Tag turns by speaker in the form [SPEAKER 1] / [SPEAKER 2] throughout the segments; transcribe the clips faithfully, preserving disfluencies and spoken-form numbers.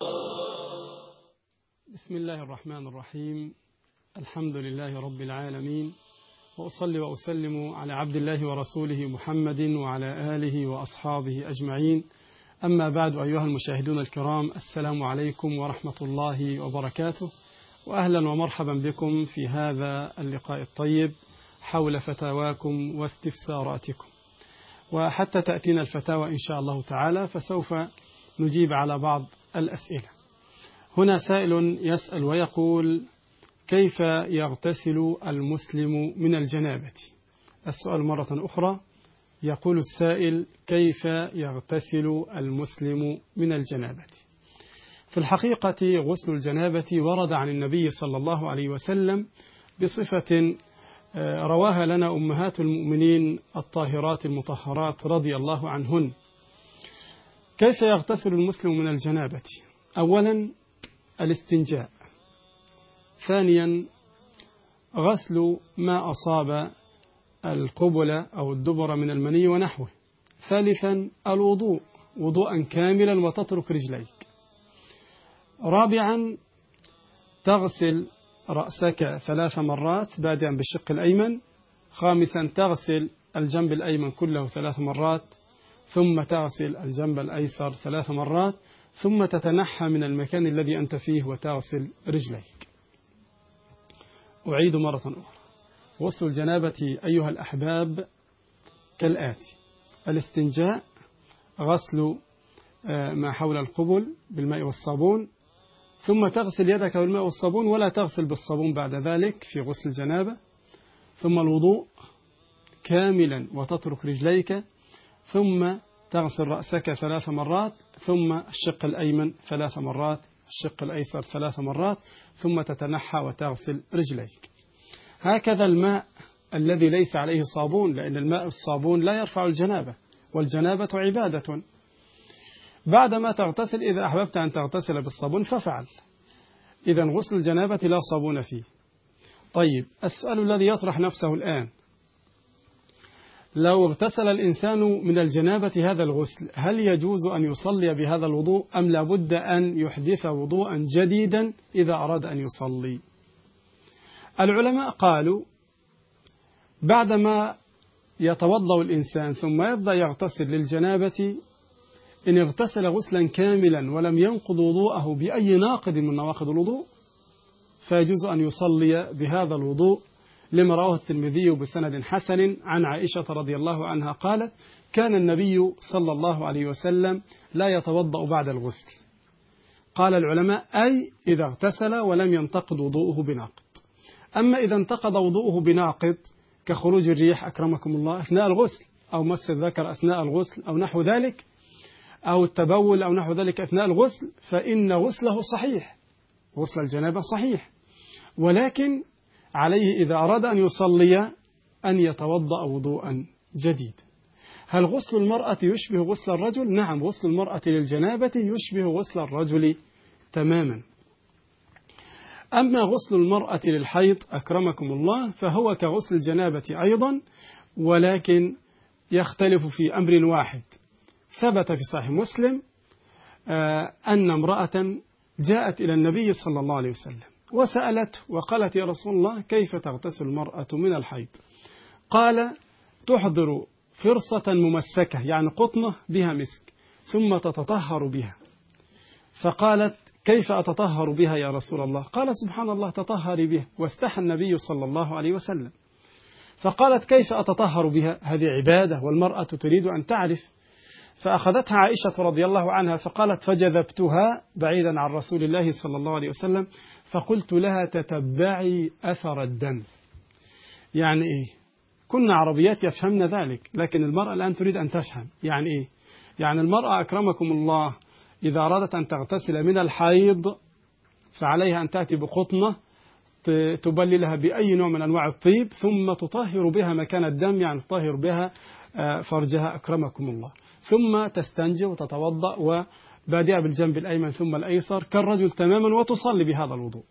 [SPEAKER 1] بسم الله الرحمن الرحيم. الحمد لله رب العالمين، وأصلي وأسلم على عبد الله ورسوله محمد وعلى آله وأصحابه أجمعين. أما بعد، أيها المشاهدون الكرام، السلام عليكم ورحمة الله وبركاته، وأهلا ومرحبا بكم في هذا اللقاء الطيب حول فتاواكم واستفساراتكم. وحتى تأتينا الفتاوى إن شاء الله تعالى فسوف نجيب على بعض الأسئلة. هنا سائل يسأل ويقول: كيف يغتسل المسلم من الجنابة؟ السؤال مرة أخرى، يقول السائل: كيف يغتسل المسلم من الجنابة؟ في الحقيقة غسل الجنابة ورد عن النبي صلى الله عليه وسلم بصفة رواها لنا أمهات المؤمنين الطاهرات المطهرات رضي الله عنهن. كيف يغتسل المسلم من الجنابة؟ أولا الاستنجاء، ثانيا غسل ما أصاب القبل أو الدبر من المني ونحوه، ثالثا الوضوء وضوءا كاملا وتترك رجليك، رابعا تغسل رأسك ثلاث مرات بادئا بالشق الأيمن، خامسا تغسل الجنب الأيمن كله ثلاث مرات، ثم تغسل الجنب الأيسر ثلاث مرات، ثم تتنحى من المكان الذي أنت فيه وتغسل رجليك. أعيد مرة أخرى: غسل الجنابة أيها الأحباب كالآتي: الاستنجاء، غسل ما حول القبل بالماء والصابون، ثم تغسل يدك بالماء والصابون ولا تغسل بالصابون بعد ذلك في غسل الجنابة، ثم الوضوء كاملا وتترك رجليك، ثم تغسل رأسك ثلاث مرات، ثم الشق الأيمن ثلاث مرات، الشق الأيسر ثلاث مرات، ثم تتنحى وتغسل رجليك. هكذا الماء الذي ليس عليه صابون، لأن الماء الصابون لا يرفع الجنابة، والجنابة عبادة. بعدما تغتسل إذا أحببت أن تغتسل بالصابون ففعل، إذا غسل الجنابة لا صابون فيه. طيب، السؤال الذي يطرح نفسه الآن: لو اغتسل الإنسان من الجنابة هذا الغسل، هل يجوز أن يصلي بهذا الوضوء أم لابد أن يحدث وضوءا جديدا إذا أراد أن يصلي؟ العلماء قالوا: بعدما يتوضأ الإنسان ثم يبدأ يغتسل للجنابة، إن اغتسل غسلا كاملا ولم ينقض وضوءه بأي ناقض من نواقض الوضوء فيجوز أن يصلي بهذا الوضوء، لما رواه الترمذي بسند حسن عن عائشة رضي الله عنها قالت: كان النبي صلى الله عليه وسلم لا يتوضأ بعد الغسل. قال العلماء: أي إذا اغتسل ولم ينتقض وضوءه بناقض. أما إذا انتقض وضوءه بناقض كخروج الريح أكرمكم الله أثناء الغسل، أو مس الذكر أثناء الغسل أو نحو ذلك، أو التبول أو نحو ذلك أثناء الغسل، فإن غسله صحيح، غسل الجنابة صحيح، ولكن عليه إذا أراد أن يصلي أن يتوضأ وضوءا جديدا. هل غسل المرأة يشبه غسل الرجل؟ نعم، غسل المرأة للجنابة يشبه غسل الرجل تماما. أما غسل المرأة للحيض أكرمكم الله فهو كغسل الجنابة أيضا، ولكن يختلف في أمر واحد. ثبت في صحيح مسلم أن امرأة جاءت إلى النبي صلى الله عليه وسلم وسألته وقالت: يا رسول الله، كيف تغتسل المرأة من الحيض؟ قال: تحضر فرصة ممسكة، يعني قطنة بها مسك، ثم تتطهر بها. فقالت: كيف أتطهر بها يا رسول الله؟ قال: سبحان الله، تطهري بها. واستحى النبي صلى الله عليه وسلم. فقالت: كيف أتطهر بها؟ هذه عبادة والمرأة تريد أن تعرف. فأخذتها عائشة رضي الله عنها فقالت: فجذبتها بعيدا عن رسول الله صلى الله عليه وسلم، فقلت لها: تتبعي أثر الدم. يعني إيه؟ كنا عربيات يفهمن ذلك، لكن المرأة الآن تريد أن تفهم. يعني إيه؟ يعني المرأة أكرمكم الله إذا أرادت أن تغتسل من الحيض فعليها أن تأتي بقطنة تبللها بأي نوع من أنواع الطيب، ثم تطهر بها مكان الدم، يعني تطهر بها فرجها أكرمكم الله، ثم تستنجي وتتوضأ وبادئة بالجنب الأيمن ثم الأيسر كالرجل تماما، وتصلي بهذا الوضوء.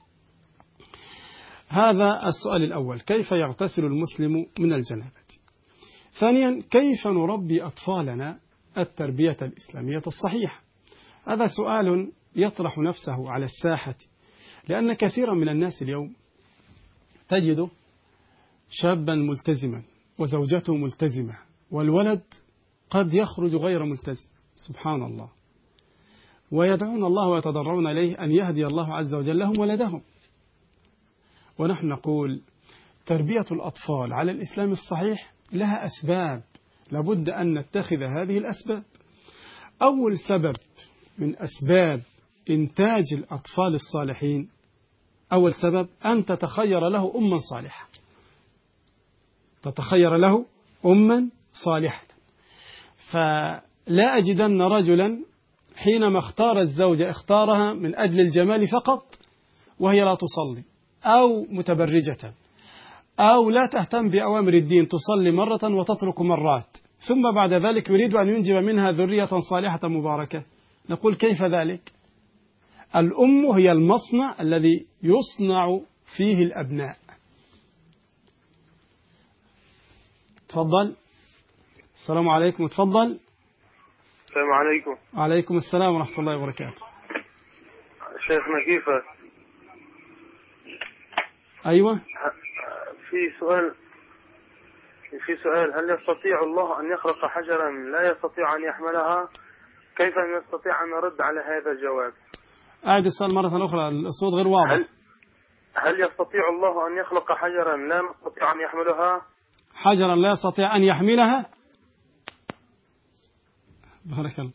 [SPEAKER 1] هذا السؤال الأول: كيف يغتسل المسلم من الجنابة؟ ثانيا: كيف نربي أطفالنا التربية الإسلامية الصحيحة؟ هذا سؤال يطرح نفسه على الساحة، لأن كثيرا من الناس اليوم تجد شابا ملتزما وزوجته ملتزمة والولد قد يخرج غير ملتزم، سبحان الله، ويدعون الله ويتضرعون إليه أن يهدي الله عز وجل لهم ولدهم. ونحن نقول تربية الأطفال على الإسلام الصحيح لها أسباب، لابد أن نتخذ هذه الأسباب. أول سبب من أسباب إنتاج الأطفال الصالحين، أول سبب أن تتخير له أما صالحة، تتخير له أما صالحة. فلا أجدن رجلا حينما اختار الزوجة اختارها من أجل الجمال فقط وهي لا تصلي أو متبرجة أو لا تهتم بأوامر الدين، تصلي مرة وتترك مرات، ثم بعد ذلك يريد أن ينجب منها ذرية صالحة مباركة. نقول كيف ذلك؟ الأم هي المصنع الذي يصنع فيه الأبناء. تفضل. السلام عليكم. تفضل.
[SPEAKER 2] السلام عليكم.
[SPEAKER 1] وعليكم السلام ورحمة الله وبركاته.
[SPEAKER 2] شيخنا كيفك؟
[SPEAKER 1] أيوة.
[SPEAKER 2] في سؤال في سؤال هل يستطيع الله أن يخلق حجرا لا يستطيع أن يحملها؟ كيف نستطيع أن نرد على هذا الجواب؟
[SPEAKER 1] أعد السؤال مرة أخرى، الصوت غير واضح.
[SPEAKER 2] هل, هل يستطيع الله أن يخلق حجرا لا نستطيع أن يحملها؟
[SPEAKER 1] حجرا لا يستطيع أن يحملها؟ بارك الله.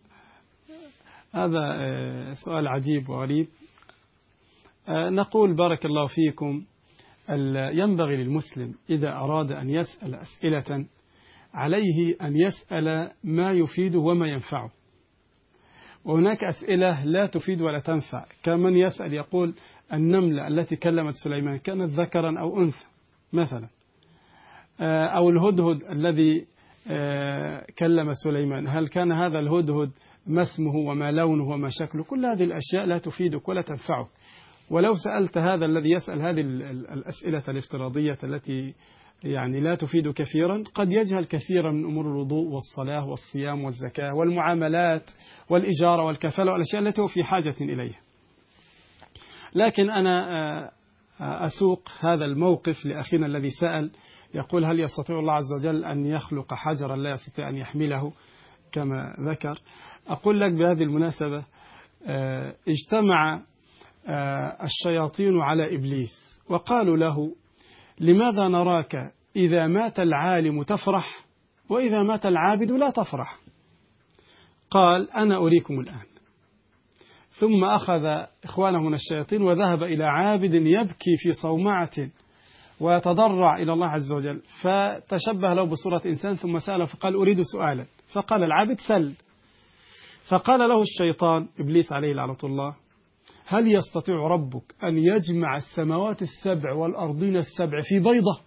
[SPEAKER 1] هذا سؤال عجيب وغريب. نقول بارك الله فيكم، ينبغي للمسلم إذا أراد أن يسأل أسئلة عليه أن يسأل ما يفيده وما ينفعه، وهناك أسئلة لا تفيد ولا تنفع، كمن يسأل يقول النملة التي كلمت سليمان كانت ذكرا أو أنثى مثلا، أو الهدهد الذي كلم سليمان هل كان هذا الهدهد ما اسمه وما لونه وما شكله؟ كل هذه الأشياء لا تفيدك ولا تنفعك. ولو سألت هذا الذي يسأل هذه الأسئلة الافتراضية التي يعني لا تفيد كثيرا، قد يجهل كثيرا من أمور الوضوء والصلاة والصيام والزكاة والمعاملات والإجارة والكفالة والأشياء التي هو في حاجة إليها. لكن أنا أسوق هذا الموقف لأخينا الذي سأل يقول هل يستطيع الله عز وجل أن يخلق حجرا لا يستطيع أن يحمله كما ذكر؟ أقول لك بهذه المناسبة، اجتمع الشياطين على إبليس وقالوا له لماذا نراك إذا مات العالم تفرح وإذا مات العابد لا تفرح؟ قال أنا أريكم الآن. ثم أخذ إخوانه من الشياطين وذهب إلى عابد يبكي في صومعة ويتضرع إلى الله عز وجل، فتشبه له بصورة إنسان ثم سأله فقال أريد سؤالا، فقال العابد سل. فقال له الشيطان إبليس عليه لعنة الله هل يستطيع ربك أن يجمع السماوات السبع والأرضين السبع في بيضة؟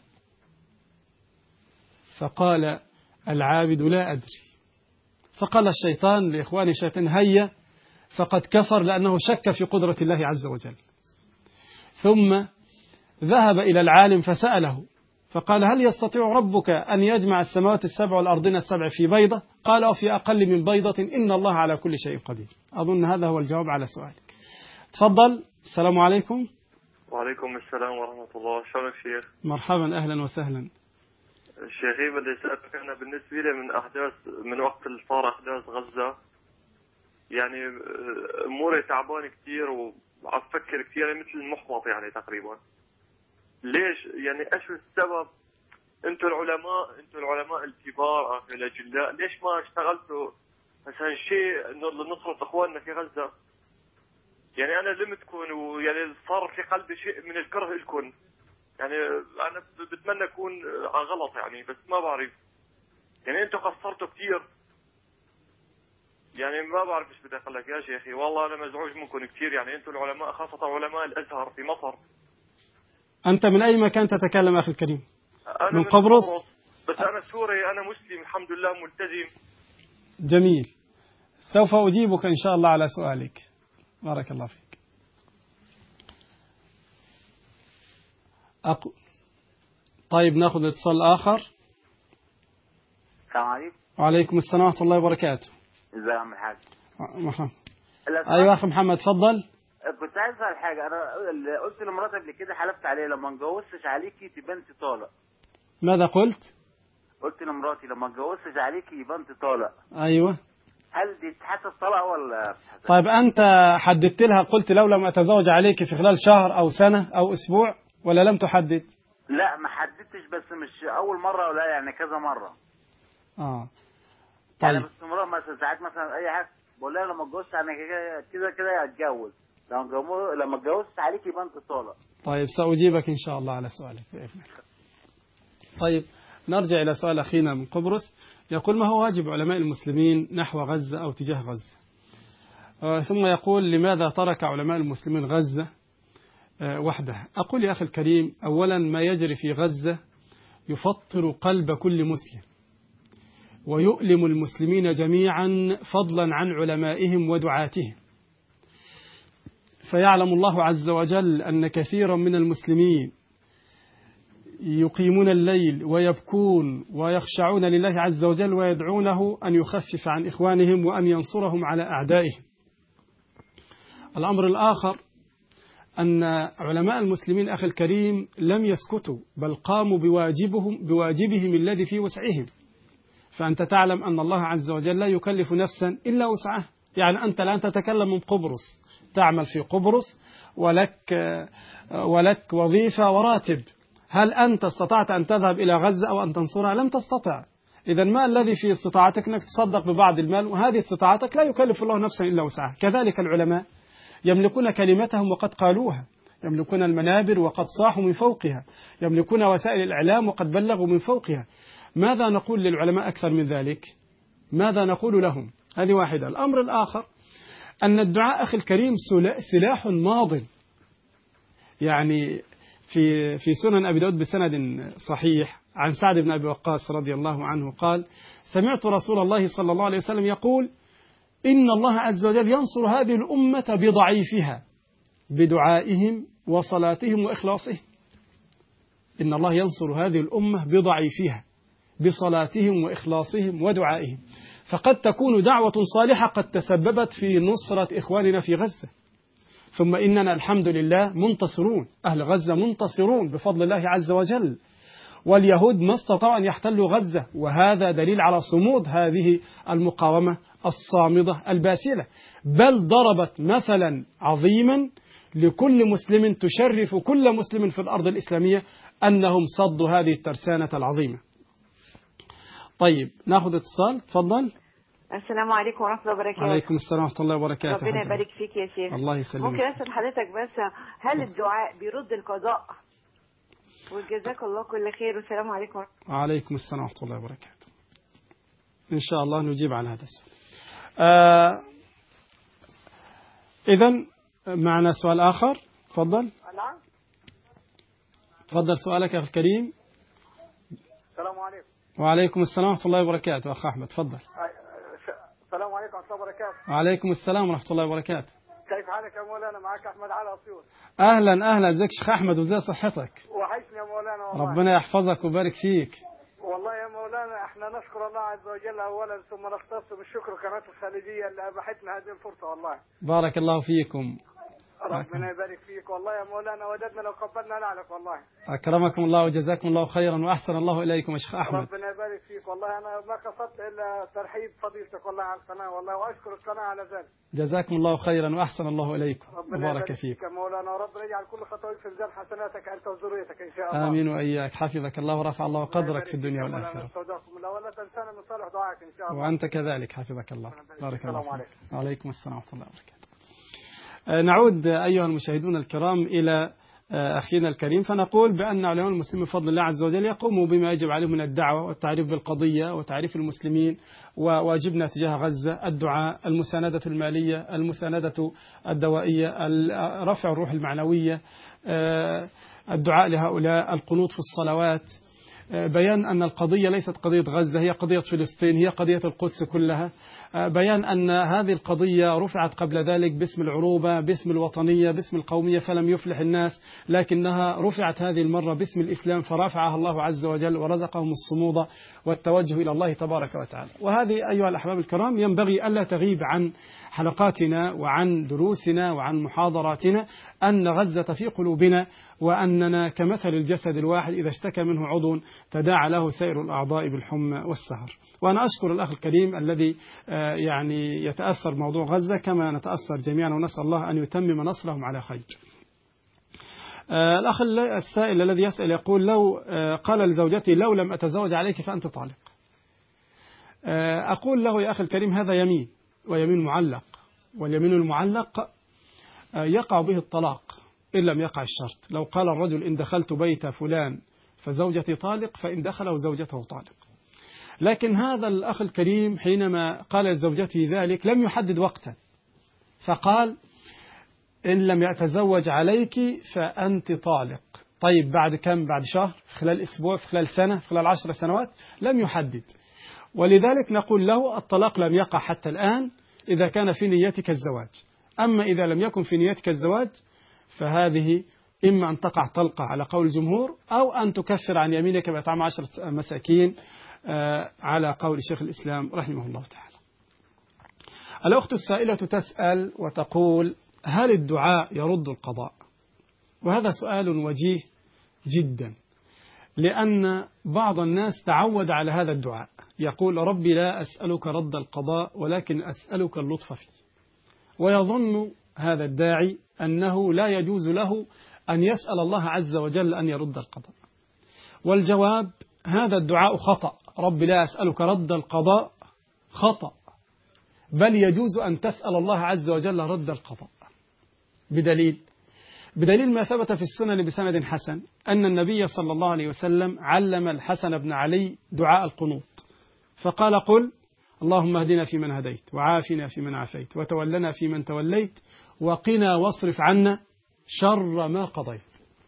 [SPEAKER 1] فقال العابد لا أدري. فقال الشيطان لإخوان الشيطان هيا، فقد كفر لأنه شك في قدرة الله عز وجل. ثم ذهب إلى العالم فسأله فقال هل يستطيع ربك أن يجمع السماوات السبع والأرضين السبع في بيضة؟ قال أو في أقل من بيضة إن الله على كل شيء قدير. أظن هذا هو الجواب على سؤالك. تفضل. السلام عليكم.
[SPEAKER 2] وعليكم السلام ورحمة الله. شلونك شيخ؟
[SPEAKER 1] مرحبا أهلا وسهلا.
[SPEAKER 2] شيخي بدي أسألك أنا بالنسبة لي من أحداث من وقت اللي صار أحداث غزة، يعني أموري تعبان كتير وعم فكر كتير مثل المحبط يعني تقريبا. ليش يعني إيش السبب؟ أنتوا العلماء أنتوا العلماء الكبار الأجلاء ليش ما اشتغلتوا مثلا شيء إنه لنصرة إخواننا في غزة؟ يعني أنا لمتكم ويعني صار في قلبي شيء من الكره لكم، يعني أنا بتمنى أكون غلط يعني بس ما بعرف، يعني أنتوا قصرتوا كتير، يعني ما بعرف إيش بدي أقول لك يا شيخي، والله أنا مزعوج منكم كتير، يعني أنتوا العلماء خاصة علماء الأزهر في مصر.
[SPEAKER 1] أنت من أي مكان تتكلم أخي الكريم؟
[SPEAKER 2] أنا
[SPEAKER 1] من قبرص؟
[SPEAKER 2] بس أنا سوري، أنا مسلم الحمد لله ملتزم.
[SPEAKER 1] جميل، سوف أجيبك إن شاء الله على سؤالك. بارك الله فيك. أقو... طيب نأخذ اتصال آخر.
[SPEAKER 3] السلام عليكم.
[SPEAKER 1] وعليكم السلام ورحمة الله وبركاته.
[SPEAKER 3] ازي يا عم الحاج؟
[SPEAKER 1] مرحبا. أيوة أخي محمد تفضل.
[SPEAKER 3] كنت عايز اسال حاجه. انا اللي قلت لمراتي قبل كده حلفت عليها لما ما اتجوزتش عليكي تبقى انت طالق.
[SPEAKER 1] ماذا قلت؟
[SPEAKER 3] قلت لمراتي لما ما اتجوزتش عليكي يبقى انت طالق.
[SPEAKER 1] أيوة.
[SPEAKER 3] هل دي تتحسب طلاق ولا بتتحسب؟
[SPEAKER 1] طيب أنت حددت لها قلت لو لم أتزوج عليك في خلال شهر أو سنة أو أسبوع ولا لم تحدد؟
[SPEAKER 3] لا ما حددتش، بس مش أول مرة ولا يعني كذا مرة.
[SPEAKER 1] آه طيب.
[SPEAKER 3] يعني باستمرار مثلا ساعات مثلا أي حاجة بقول لها لما اتجوزت أنا كده كده هتجوز، لما لما اتجوزت عليك يبقى أنت طالق.
[SPEAKER 1] طيب سأجيبك إن شاء الله على سؤالك بإذن الله. طيب نرجع إلى سؤال أخينا من قبرص، يقول ما هو واجب علماء المسلمين نحو غزة أو تجاه غزة؟ آه ثم يقول لماذا ترك علماء المسلمين غزة آه وحدها؟ أقول يا أخي الكريم، أولا ما يجري في غزة يفطر قلب كل مسلم ويؤلم المسلمين جميعا فضلا عن علمائهم ودعاتهم، فيعلم الله عز وجل أن كثيرا من المسلمين يقيمون الليل ويبكون ويخشعون لله عز وجل ويدعونه أن يخفف عن إخوانهم وأن ينصرهم على أعدائهم. الأمر الآخر أن علماء المسلمين أخي الكريم لم يسكتوا، بل قاموا بواجبهم بواجبهم الذي في وسعهم. فأنت تعلم أن الله عز وجل لا يكلف نفسا إلا وسعها. يعني أنت الآن تتكلم من قبرص، تعمل في قبرص ولك ولك وظيفة وراتب، هل أنت استطعت أن تذهب إلى غزة أو أن تنصرها؟ لم تستطع. إذا ما الذي في استطاعتك أنك تصدق ببعض المال، وهذه استطاعتك لا يكلف الله نفسا إلا وسعها. كذلك العلماء يملكون كلمتهم وقد قالوها، يملكون المنابر وقد صاحوا من فوقها، يملكون وسائل الإعلام وقد بلغوا من فوقها. ماذا نقول للعلماء أكثر من ذلك؟ ماذا نقول لهم؟ هذه واحدة. الأمر الآخر أن الدعاء أخي الكريم سلاح ماض. يعني في في سنن أبي داود بسند صحيح عن سعد بن أبي وقاص رضي الله عنه قال: سمعت رسول الله صلى الله عليه وسلم يقول: إن الله عز وجل ينصر هذه الأمة بضعيفها بدعائهم وصلاتهم وإخلاصهم. إن الله ينصر هذه الأمة بضعيفها بصلاتهم وإخلاصهم ودعائهم. فقد تكون دعوة صالحة قد تسببت في نصرة إخواننا في غزة، ثم إننا الحمد لله منتصرون، أهل غزة منتصرون بفضل الله عز وجل، واليهود ما استطاعوا أن يحتلوا غزة، وهذا دليل على صمود هذه المقاومة الصامدة الباسلة، بل ضربت مثلا عظيما لكل مسلم تشرف كل مسلم في الأرض الإسلامية أنهم صدوا هذه الترسانة العظيمة. طيب ناخذ اتصال، تفضل.
[SPEAKER 4] السلام عليكم ورحمة الله وبركاته.
[SPEAKER 1] وعليكم السلام ورحمة الله وبركاته.
[SPEAKER 4] ربنا يبارك فيك يا شيخ.
[SPEAKER 1] الله يسلمك.
[SPEAKER 4] ممكن أسأل حضرتك بس، هل الدعاء بيرد القضاء؟ وجزاك الله كل خير، والسلام عليكم.
[SPEAKER 1] وعليكم السلام ورحمة الله وبركاته. إن شاء الله نجيب على هذا السؤال. آه إذن معنا سؤال آخر، تفضل. تفضل سؤالك يا أخي الكريم.
[SPEAKER 5] السلام عليكم.
[SPEAKER 1] وعليكم السلام ورحمة الله وبركاته. أخ أحمد تفضل.
[SPEAKER 5] السلام عليكم ورحمة الله وبركاته.
[SPEAKER 1] وعليكم السلام ورحمة الله وبركاته.
[SPEAKER 5] كيف حالك يا مولانا؟ معك أحمد على أسيوط.
[SPEAKER 1] أهلا أهلا، ازيك شيخ أحمد وزي صحتك؟
[SPEAKER 5] وحشني يا مولانا والله.
[SPEAKER 1] ربنا يحفظك ويبارك فيك.
[SPEAKER 5] والله يا مولانا احنا نشكر الله عز وجل أولا، ثم نختص بالشكر قناة الخليجية اللي أباحتنا هذه الفرصة والله.
[SPEAKER 1] بارك الله فيكم.
[SPEAKER 5] ربنا يبارك فيك والله يا مولانا، وددنا لو قبلنا نعلك والله.
[SPEAKER 1] أكرمكم الله وجزاكم الله خيرا وأحسن الله إليكم يا شيخ أحمد.
[SPEAKER 5] ربنا يبارك فيك والله، أنا ما قصدت إلا ترحيب فضيلتك والله على القناة والله، وأشكر القناة على ذلك.
[SPEAKER 1] جزاكم الله خيرا وأحسن الله إليكم. وبارك فيك
[SPEAKER 5] يا مولانا، وربنا يجعل كل خطوك في ميزان حسناتك أنت وذريتك إن شاء الله.
[SPEAKER 1] آمين وإياك، حفظك الله ورفع الله قدرك في الدنيا والآخرة.
[SPEAKER 5] ولا تنسانا من صالح دعائك إن شاء الله.
[SPEAKER 1] وأنت كذلك حفظك الله. بارك الله فيك.
[SPEAKER 5] عليكم.
[SPEAKER 1] وعليكم السلام ورحمة الله وبركاته. نعود أيها المشاهدون الكرام إلى أخينا الكريم، فنقول بأن علماء المسلمين بفضل الله عز وجل يقوموا بما يجب عليهم من الدعوة والتعريف بالقضية وتعريف المسلمين وواجبنا تجاه غزة، الدعاء، المساندة المالية، المساندة الدوائية، رفع الروح المعنوية، الدعاء لهؤلاء، القنوت في الصلوات، بيان أن القضية ليست قضية غزة، هي قضية فلسطين، هي قضية القدس كلها، بيان أن هذه القضية رفعت قبل ذلك باسم العروبة، باسم الوطنية، باسم القومية، فلم يفلح الناس، لكنها رفعت هذه المرة باسم الإسلام فرفعها الله عز وجل ورزقهم الصمود والتوجه إلى الله تبارك وتعالى. وهذه أيها الأحباب الكرام ينبغي ألا تغيب عن حلقاتنا وعن دروسنا وعن محاضراتنا أن غزة في قلوبنا، وأننا كمثل الجسد الواحد إذا اشتكى منه عضو تداعى له سائر الأعضاء بالحمى والسهر. وأنا أشكر الأخ الكريم الذي يعني يتأثر موضوع غزة كما نتأثر جميعا، ونسأل الله أن يتمم نصرهم على خير. الأخ السائل الذي يسأل يقول: لو قال لزوجتي لو لم أتزوج عليك فأنت طالق. أقول له: يا أخي الكريم، هذا يمين، ويمين معلق، واليمين المعلق يقع به الطلاق إن لم يقع الشرط. لو قال الرجل: إن دخلت بيت فلان فزوجتي طالق، فإن دخل زوجته طالق. لكن هذا الأخ الكريم حينما قال لزوجته ذلك لم يحدد وقتا، فقال: إن لم يتزوج عليك فأنت طالق. طيب بعد كم؟ بعد شهر، خلال أسبوع، في خلال سنة، في خلال عشر سنوات؟ لم يحدد. ولذلك نقول له: الطلاق لم يقع حتى الآن إذا كان في نيتك الزواج. أما إذا لم يكن في نيتك الزواج فهذه إما أن تقع طلقة على قول الجمهور، أو أن تكفر عن يمينك بإطعام عشرة مساكين على قول شيخ الإسلام رحمه الله تعالى. الأخت السائلة تسأل وتقول: هل الدعاء يرد القضاء؟ وهذا سؤال وجيه جدا، لأن بعض الناس تعود على هذا الدعاء، يقول: ربي لا أسألك رد القضاء ولكن أسألك اللطف فيه. ويظن هذا الداعي أنه لا يجوز له أن يسأل الله عز وجل أن يرد القضاء. والجواب: هذا الدعاء خطأ. ربي لا أسألك رد القضاء خطأ، بل يجوز أن تسأل الله عز وجل رد القضاء. بدليل بدليل ما ثبت في السنن بسند حسن أن النبي صلى الله عليه وسلم علم الحسن بن علي دعاء القنوط، فقال: قل اللهم اهدنا فيمن هديت، وعافنا فيمن عافيت، وتولنا فيمن توليت، وقنا واصرف عنا شر ما قضيت.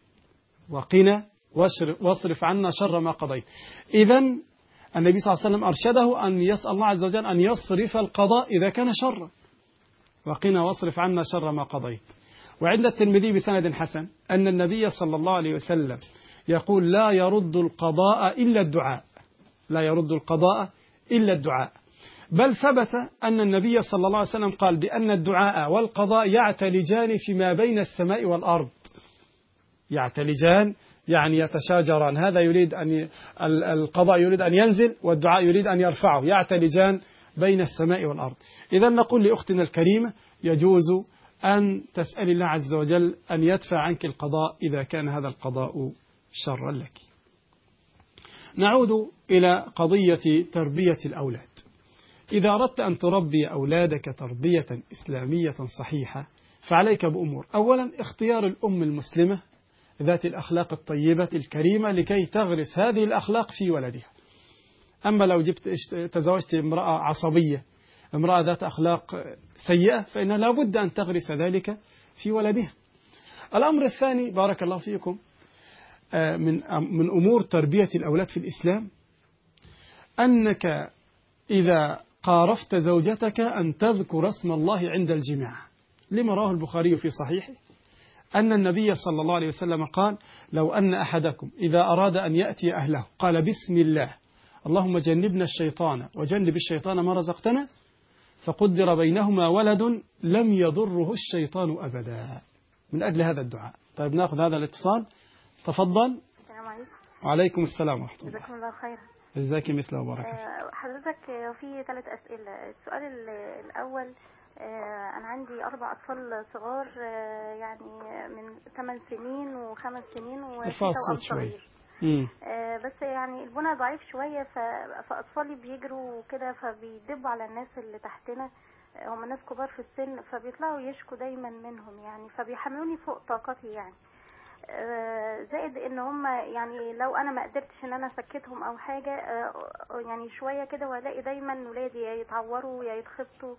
[SPEAKER 1] وقنا واصرف عنا شر ما قضيت. إذن النبي صلى الله عليه وسلم أرشده أن يسأل الله عز وجل أن يصرف القضاء إذا كان شرا. وقنا واصرف عنا شر ما قضيت. وعند الترمذي بسند حسن أن النبي صلى الله عليه وسلم يقول: لا يرد القضاء إلا الدعاء، لا يرد القضاء إلا الدعاء. بل ثبت أن النبي صلى الله عليه وسلم قال بأن الدعاء والقضاء يعتلجان فيما بين السماء والأرض. يعتلجان يعني يتشاجران، هذا يريد أن القضاء يريد أن ينزل والدعاء يريد أن يرفعه، يعتلجان بين السماء والأرض. إذا نقول لأختنا الكريمة: يجوز أن تسأل الله عز وجل أن يدفع عنك القضاء إذا كان هذا القضاء شرا لك. نعود إلى قضية تربية الأولاد. إذا أردت أن تربي أولادك تربية إسلامية صحيحة فعليك بأمور: أولا اختيار الأم المسلمة ذات الأخلاق الطيبة الكريمة لكي تغرس هذه الأخلاق في ولدها. أما لو جبت تزوجت امرأة عصبية، امرأة ذات أخلاق سيئة، فإنها لابد أن تغرس ذلك في ولدها. الأمر الثاني بارك الله فيكم من من أمور تربية الأولاد في الإسلام أنك إذا قارفت زوجتك أن تذكر اسم الله عند الجماع، لما رواه البخاري في صحيحه أن النبي صلى الله عليه وسلم قال: لو أن أحدكم إذا أراد أن يأتي أهله قال بسم الله اللهم جنبنا الشيطان وجنب الشيطان ما رزقتنا، فقدر بينهما ولد لم يضره الشيطان أبدا، من أجل هذا الدعاء. طيب نأخذ هذا الاتصال، تفضل.
[SPEAKER 4] السلام عليكم.
[SPEAKER 1] وعليكم السلام ورحمة الله.
[SPEAKER 4] جزاكم الله خيرا.
[SPEAKER 1] جزاك مثله وبارك فيك.
[SPEAKER 4] حضرتك في ثلاث أسئلة. السؤال الأول: أنا عندي أربع أطفال صغار، يعني من ثمان سنين وخمس سنين وتوأم صغير. بس يعني البنى ضعيف شوية، فأطفالي بيجروا وكده فبيدبوا على الناس اللي تحتنا، هم ناس كبار في السن، فبيطلعوا يشكوا دايما منهم يعني، فبيحملوني فوق طاقتي يعني. زائد ان هم يعني لو انا ما قدرتش ان انا اسكتهم او حاجة يعني شوية كده، والاقي دايما ولادي يا يتعوروا يا يتخبطوا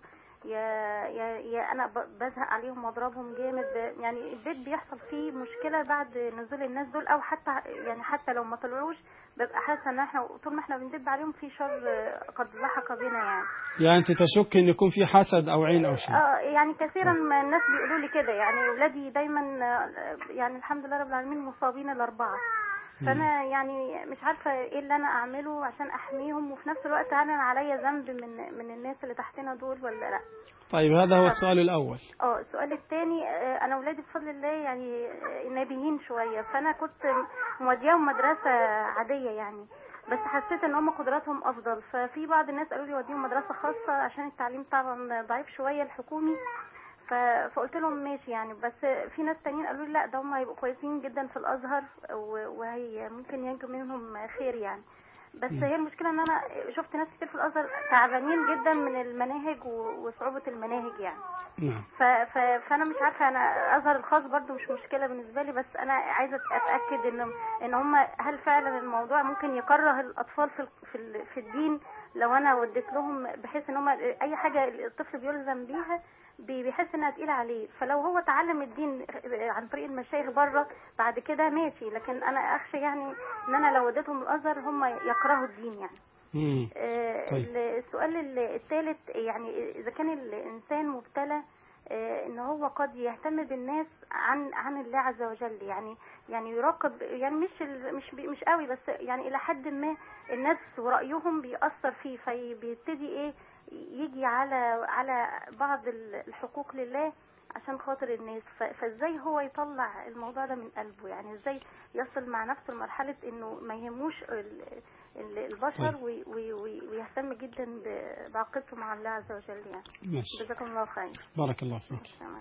[SPEAKER 4] يا يا يا انا ب- بزهق عليهم واضربهم جامد. يعني البيت بيحصل فيه مشكله بعد نزول الناس دول، او حتى يعني حتى لو ما طلعوش ببقى حاسه ان احنا طول ما احنا بندب عليهم في شر قد لحق بنا يعني.
[SPEAKER 1] يعني أنت تشك أن يكون في حسد أو عين أو شيء؟
[SPEAKER 4] اه يعني كثيرا ما الناس بيقولوا لي كده، يعني اولادي دايما آه، يعني الحمد لله رب العالمين مصابين الاربعه. فانا يعني مش عارفه ايه اللي انا اعمله عشان احميهم، وفي نفس الوقت انا عليا ذنب من من الناس اللي تحتنا دول ولا لا؟
[SPEAKER 1] طيب هذا هو السؤال الأول.
[SPEAKER 4] اه السؤال الثاني، انا اولادي بفضل الله يعني آه، نابهين شويه، فانا كنت مودياهم مدرسه عاديه يعني، بس حسيت ان هم قدراتهم افضل، ففي بعض الناس قالوا لي وديهم مدرسه خاصه عشان التعليم طبعا ضعيف شويه الحكومي. ف... فقلت لهم ماشي يعني، بس في ناس تانيين قالوا لي لا ده هم هيبقوا كويسين جدا في الازهر و- وهي ممكن ينجو منهم خير يعني. بس هي المشكله ان انا شفت ناس كتير في الازهر تعبانين جدا من المناهج و- وصعوبه المناهج يعني.
[SPEAKER 1] نعم.
[SPEAKER 4] ف... ف... فانا مش عارفه، انا ازهر الخاص برضو مش مشكله بالنسبه لي، بس انا عايزه اتاكد ان ان هم هل فعلا الموضوع ممكن يكره الاطفال في ال... في, ال... في الدين لو انا وديت لهم، بحيث ان هم اي حاجه الطفل بيلزم بيها بي- بيحس انها تقيله عليه، فلو هو تعلم الدين عن طريق المشايخ بره بعد كده ماشي، لكن انا اخشى يعني ان انا لو وديتهم الازهر هم يكرهوا الدين يعني.
[SPEAKER 1] مم.
[SPEAKER 4] آه،
[SPEAKER 1] طيب.
[SPEAKER 4] السؤال الثالث، يعني إذا كان الإنسان مبتلى آه، إن هو قد يهتم بالناس عن عن الله عز وجل، يعني يعني يراقب، يعني مش ال- مش بي- مش قوي، بس يعني إلى حد ما الناس ورأيهم بيأثر فيه، فبيبتدي إيه يجي على على بعض الحقوق لله عشان خاطر الناس. ف- فازاي هو يطلع الموضوع ده من قلبه، يعني ازاي يصل مع نفسه لمرحلة انه ما يهموش ال- ال- البشر
[SPEAKER 1] طيب.
[SPEAKER 4] وي- وي- وي- ويهتم جدا ب- بعقيدته مع الله عز وجل يعني.
[SPEAKER 1] ماشي.
[SPEAKER 4] جزاكم الله خير.
[SPEAKER 1] بارك الله فيك.
[SPEAKER 4] تمام.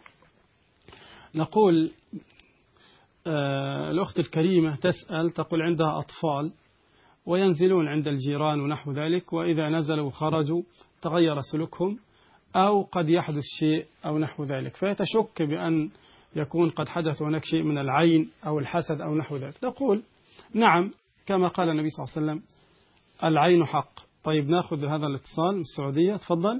[SPEAKER 1] نقول آه الأخت الكريمة تسأل، تقول عندها أطفال وينزلون عند الجيران ونحو ذلك، وإذا نزلوا خرجوا تغير سلوكهم أو قد يحدث شيء أو نحو ذلك، فيتشك بأن يكون قد حدث هناك شيء من العين أو الحسد أو نحو ذلك. نقول نعم كما قال النبي صلى الله عليه وسلم العين حق. طيب ناخذ هذا الاتصال من السعودية، تفضل.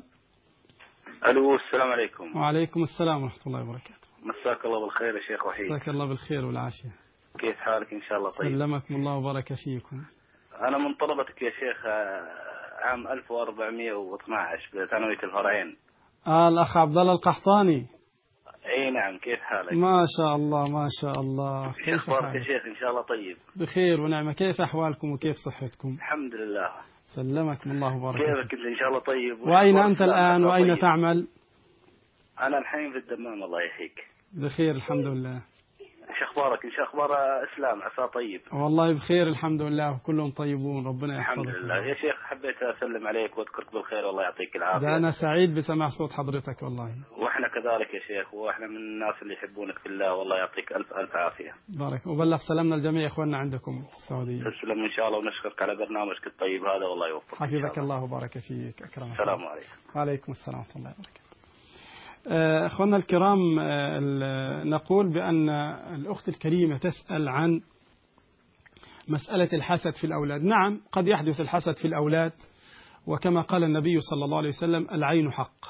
[SPEAKER 6] الو السلام عليكم.
[SPEAKER 1] وعليكم السلام ورحمة الله وبركاته.
[SPEAKER 6] مساك الله بالخير يا شيخ وحيد.
[SPEAKER 1] مساك الله بالخير والعافية.
[SPEAKER 6] كيف حالك إن شاء الله؟ طيب.
[SPEAKER 1] سلمكم الله وبارك فيكم.
[SPEAKER 6] أنا من طلبتك يا شيخ عام ألف وأربعمائة واثناشر بثانوية الفرعين.
[SPEAKER 1] آه الأخ عبد الله القحطاني.
[SPEAKER 6] أي نعم، كيف حالك؟
[SPEAKER 1] ما شاء الله ما شاء الله.
[SPEAKER 6] كيف أخبارك يا شيخ؟ إن شاء الله طيب.
[SPEAKER 1] بخير ونعمة. كيف أحوالكم وكيف صحتكم؟
[SPEAKER 6] الحمد لله.
[SPEAKER 1] سلمكم الله وبارك فيكم.
[SPEAKER 6] كيفك إن شاء الله طيب؟
[SPEAKER 1] وأين أنت الآن وأين
[SPEAKER 6] طيب.
[SPEAKER 1] تعمل؟
[SPEAKER 6] أنا الحين في الدمام الله يحييك.
[SPEAKER 1] بخير الحمد لله.
[SPEAKER 6] إيش أخبارك؟ إن شاء أخبار إسلام عسى طيب؟
[SPEAKER 1] والله بخير الحمد لله وكلهم طيبون، ربنا يحفظك.
[SPEAKER 6] الحمد لله يا شيخ، حبيت أسلم عليك وأذكرك بالخير والله يعطيك العافية.
[SPEAKER 1] ده أنا سعيد بسماع صوت حضرتك والله.
[SPEAKER 6] وإحنا كذلك يا شيخ، وإحنا من الناس اللي يحبونك في الله والله يعطيك ألف ألف عافية.
[SPEAKER 1] بارك. وبلغ سلامنا الجميع إخواننا عندكم في السعودية.
[SPEAKER 6] تسلم إن شاء الله، ونشكرك على برنامجك الطيب هذا والله يوفقك.
[SPEAKER 1] حفظك الله وبارك فيك. أكرمك.
[SPEAKER 6] السلام عليكم.
[SPEAKER 1] وعليكم السلام ورحمة الله وبركاته. أخواننا الكرام، نقول بأن الأخت الكريمة تسأل عن مسألة الحسد في الأولاد. نعم قد يحدث الحسد في الأولاد، وكما قال النبي صلى الله عليه وسلم العين حق،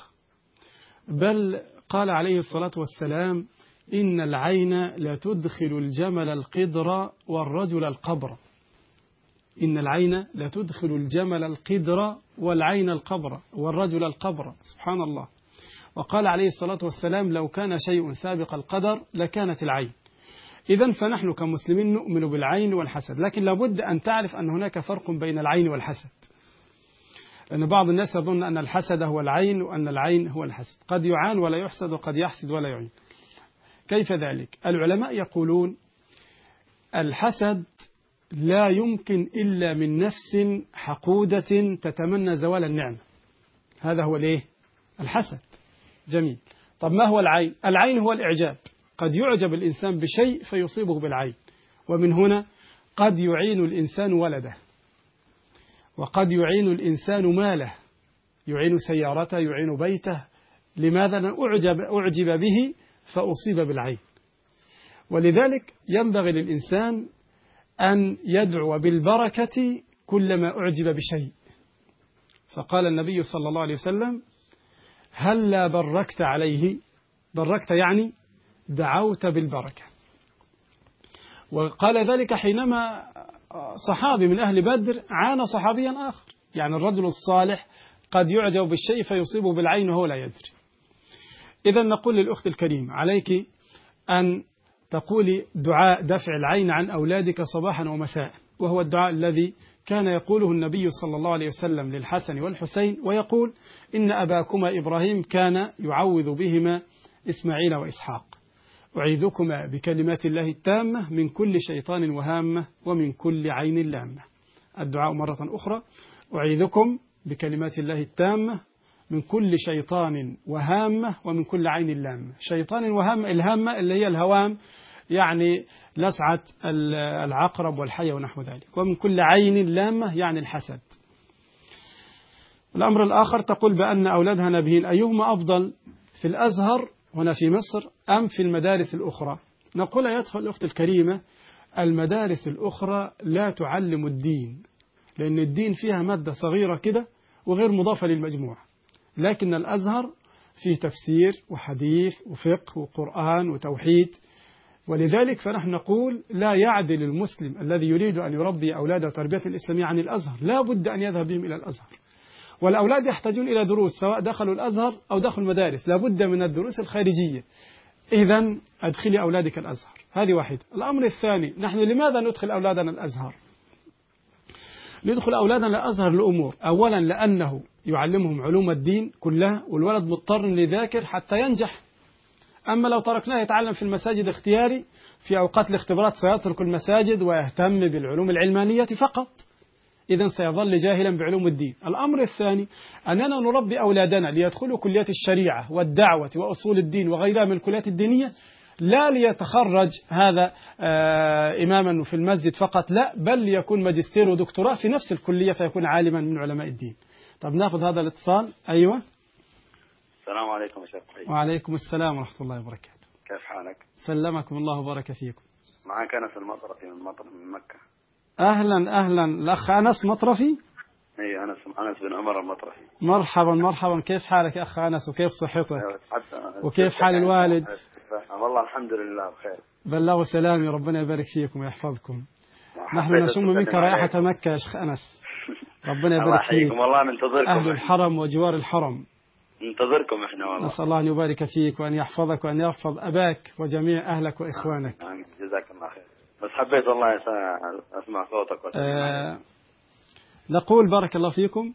[SPEAKER 1] بل قال عليه الصلاة والسلام إن العين لا تدخل الجمل القدر والرجل القبر. إن العين لا تدخل الجمل القدر والعين القبر والرجل القبر. سبحان الله. وقال عليه الصلاة والسلام لو كان شيء سابق القدر لكانت العين. إذن فنحن كمسلمين نؤمن بالعين والحسد، لكن لابد أن تعرف أن هناك فرق بين العين والحسد، لأن بعض الناس يظن أن الحسد هو العين وأن العين هو الحسد. قد يعان ولا يحسد وقد يحسد ولا يعين. كيف ذلك؟ العلماء يقولون الحسد لا يمكن إلا من نفس حقودة تتمنى زوال النعمة. هذا هو الايه؟ الحسد. جميل. طب ما هو العين؟ العين هو الإعجاب. قد يعجب الإنسان بشيء فيصيبه بالعين، ومن هنا قد يعين الإنسان ولده، وقد يعين الإنسان ماله، يعين سيارته، يعين بيته. لماذا؟ أعجب, أعجب به فأصيب بالعين. ولذلك ينبغي للإنسان أن يدعو بالبركة كلما أعجب بشيء. فقال النبي صلى الله عليه وسلم هلا بركت عليه، بركت يعني دعوت بالبركة. وقال ذلك حينما صحابي من أهل بدر عانى صحابيا آخر. يعني الرجل الصالح قد يعجب بالشيء فيصيبه بالعين وهو لا يدري. إذا نقول للأخت الكريم عليك أن تقولي دعاء دفع العين عن أولادك صباحا ومساء، وهو الدعاء الذي كان يقوله النبي صلى الله عليه وسلم للحسن والحسين، ويقول إن أباكما إبراهيم كان يعوذ بهما إسماعيل وإسحاق. أعيذكما بكلمات الله التامة من كل شيطان وهامة ومن كل عين لامة. الدعاء مرة أخرى: أعيذكم بكلمات الله التامة من كل شيطان وهامة ومن كل عين لامة. شيطان وهامة، الهامة اللي هي الهوام، يعني لسعة العقرب والحية ونحو ذلك، ومن كل عين لامة يعني الحسد. الأمر الآخر تقول بأن أولادها نبيين، أيهما أفضل في الأزهر هنا في مصر أم في المدارس الأخرى؟ نقول يدخل الأخت الكريمة المدارس الأخرى لا تعلم الدين، لأن الدين فيها مادة صغيرة كده وغير مضافة للمجموع، لكن الأزهر فيه تفسير وحديث وفقه وقرآن وتوحيد. ولذلك فنحن نقول لا يعدل المسلم الذي يريد أن يربي أولاده تربية الإسلامية عن الأزهر، لا بد أن يذهب بهم إلى الأزهر. والأولاد يحتاجون إلى دروس سواء دخلوا الأزهر أو دخلوا المدارس، لا بد من الدروس الخارجية. إذن أدخلي أولادك الأزهر، هذه واحدة. الأمر الثاني، نحن لماذا ندخل أولادنا الأزهر؟ ندخل أولادنا الأزهر لأمور: أولا لأنه يعلمهم علوم الدين كلها، والولد مضطر لذاكر حتى ينجح. أما لو تركناه يتعلم في المساجد اختياري في أوقات الاختبارات سيترك المساجد ويهتم بالعلوم العلمانية فقط، إذن سيظل جاهلا بعلوم الدين. الأمر الثاني أننا نربي أولادنا ليدخلوا كليات الشريعة والدعوة وأصول الدين وغيرها من الكليات الدينية، لا ليتخرج هذا آه إماما في المسجد فقط، لا، بل ليكون ماجستير ودكتوراه في نفس الكلية فيكون عالما من علماء الدين. طب ناخذ هذا الاتصال. أيوة.
[SPEAKER 7] السلام عليكم يا شيخ.
[SPEAKER 1] وعليكم السلام ورحمة الله وبركاته.
[SPEAKER 7] كيف حالك؟
[SPEAKER 1] سلمكم الله وبارك فيكم.
[SPEAKER 7] معك أنس المطرفي من مطرف من مكة.
[SPEAKER 1] أهلا أهلا الأخ أنس مطرفي.
[SPEAKER 7] اي أنس أنس بن عمر المطرفي.
[SPEAKER 1] مرحبا مرحبا، كيف حالك يا أخ أنس وكيف صحتك؟ وكيف حال الوالد؟
[SPEAKER 7] والله الحمد لله بخير.
[SPEAKER 1] بلغوا سلامي، ربنا يبارك فيكم ويحفظكم. نحن نشم منك رائحة مكة يا شيخ أنس، ربنا يبارك فيك.
[SPEAKER 7] والله ننتظركم
[SPEAKER 1] أهل الحرم وجوار الحرم،
[SPEAKER 7] ننتظركم احنا والله.
[SPEAKER 1] نسأل الله أن يبارك فيك وأن يحفظك وأن يحفظ أباك وجميع أهلك وإخوانك.
[SPEAKER 7] جزاك الله خير. بس حبيت والله أسمع صوتك.
[SPEAKER 1] آه نقول بارك الله فيكم.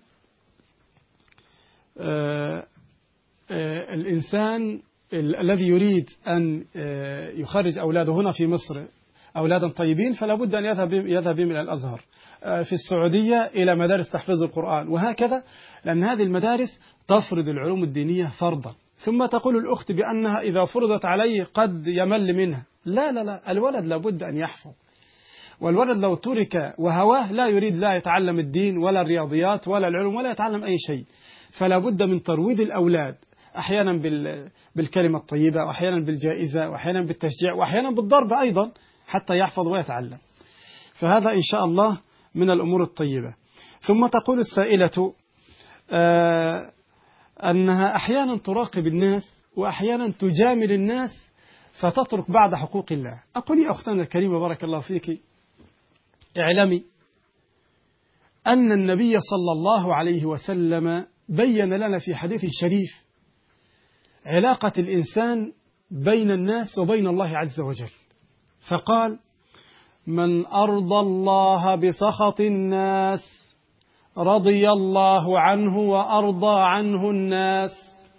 [SPEAKER 1] آه آه الإنسان الذي يريد أن آه يخرج أولاده هنا في مصر أولادا طيبين فلا بد أن يذهب يذهب بهم إلى الأزهر، آه في السعودية إلى مدارس تحفيظ القرآن وهكذا، لأن هذه المدارس تفرض العلوم الدينية فرضا. ثم تقول الأخت بأنها إذا فرضت عليه قد يمل منها. لا لا لا، الولد لابد أن يحفظ، والولد لو ترك وهواه لا يريد لا يتعلم الدين ولا الرياضيات ولا العلوم ولا يتعلم أي شيء. فلا بد من ترويض الأولاد، أحيانا بالكلمة الطيبة وأحيانا بالجائزة وأحيانا بالتشجيع وأحيانا بالضرب أيضا حتى يحفظ ويتعلم. فهذا إن شاء الله من الأمور الطيبة. ثم تقول السائلة آه أنها أحيانا تراقب الناس وأحيانا تجامل الناس فتترك بعض حقوق الله. أقول يا أختنا الكريمة بارك الله فيك، اعلمي أن النبي صلى الله عليه وسلم بين لنا في حديث شريف علاقة الإنسان بين الناس وبين الله عز وجل، فقال: من أرضى الله بسخط الناس رضي الله عنه وأرضى عنه الناس،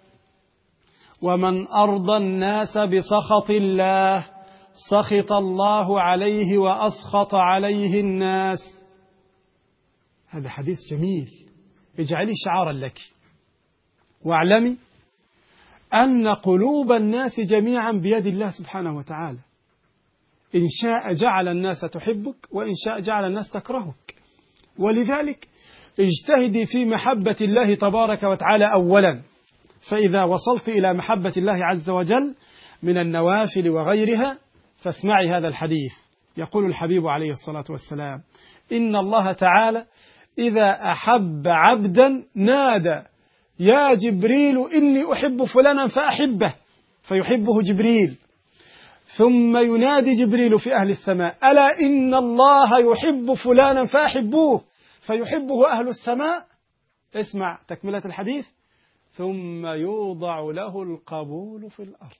[SPEAKER 1] ومن أرضى الناس بسخط الله سخط الله عليه وأسخط عليه الناس. هذا حديث جميل، اجعلي شعارا لك، واعلمي أن قلوب الناس جميعا بيد الله سبحانه وتعالى، إن شاء جعل الناس تحبك وإن شاء جعل الناس تكرهك. ولذلك اجتهدي في محبة الله تبارك وتعالى أولا، فإذا وصلت إلى محبة الله عز وجل من النوافل وغيرها فاسمعي هذا الحديث. يقول الحبيب عليه الصلاة والسلام: إن الله تعالى إذا أحب عبدا نادى يا جبريل إني أحب فلانا فأحبه، فيحبه جبريل. ثم ينادي جبريل في أهل السماء: ألا إن الله يحب فلانا فأحبوه، فيحبه أهل السماء. اسمع تكملة الحديث: ثم يوضع له القبول في الأرض.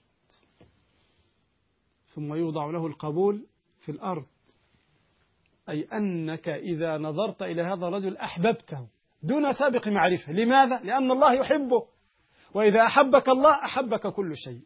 [SPEAKER 1] ثم يوضع له القبول في الأرض، أي أنك إذا نظرت إلى هذا الرجل أحببته دون سابق معرفة. لماذا؟ لأن الله يحبه، وإذا أحبك الله أحبك كل شيء.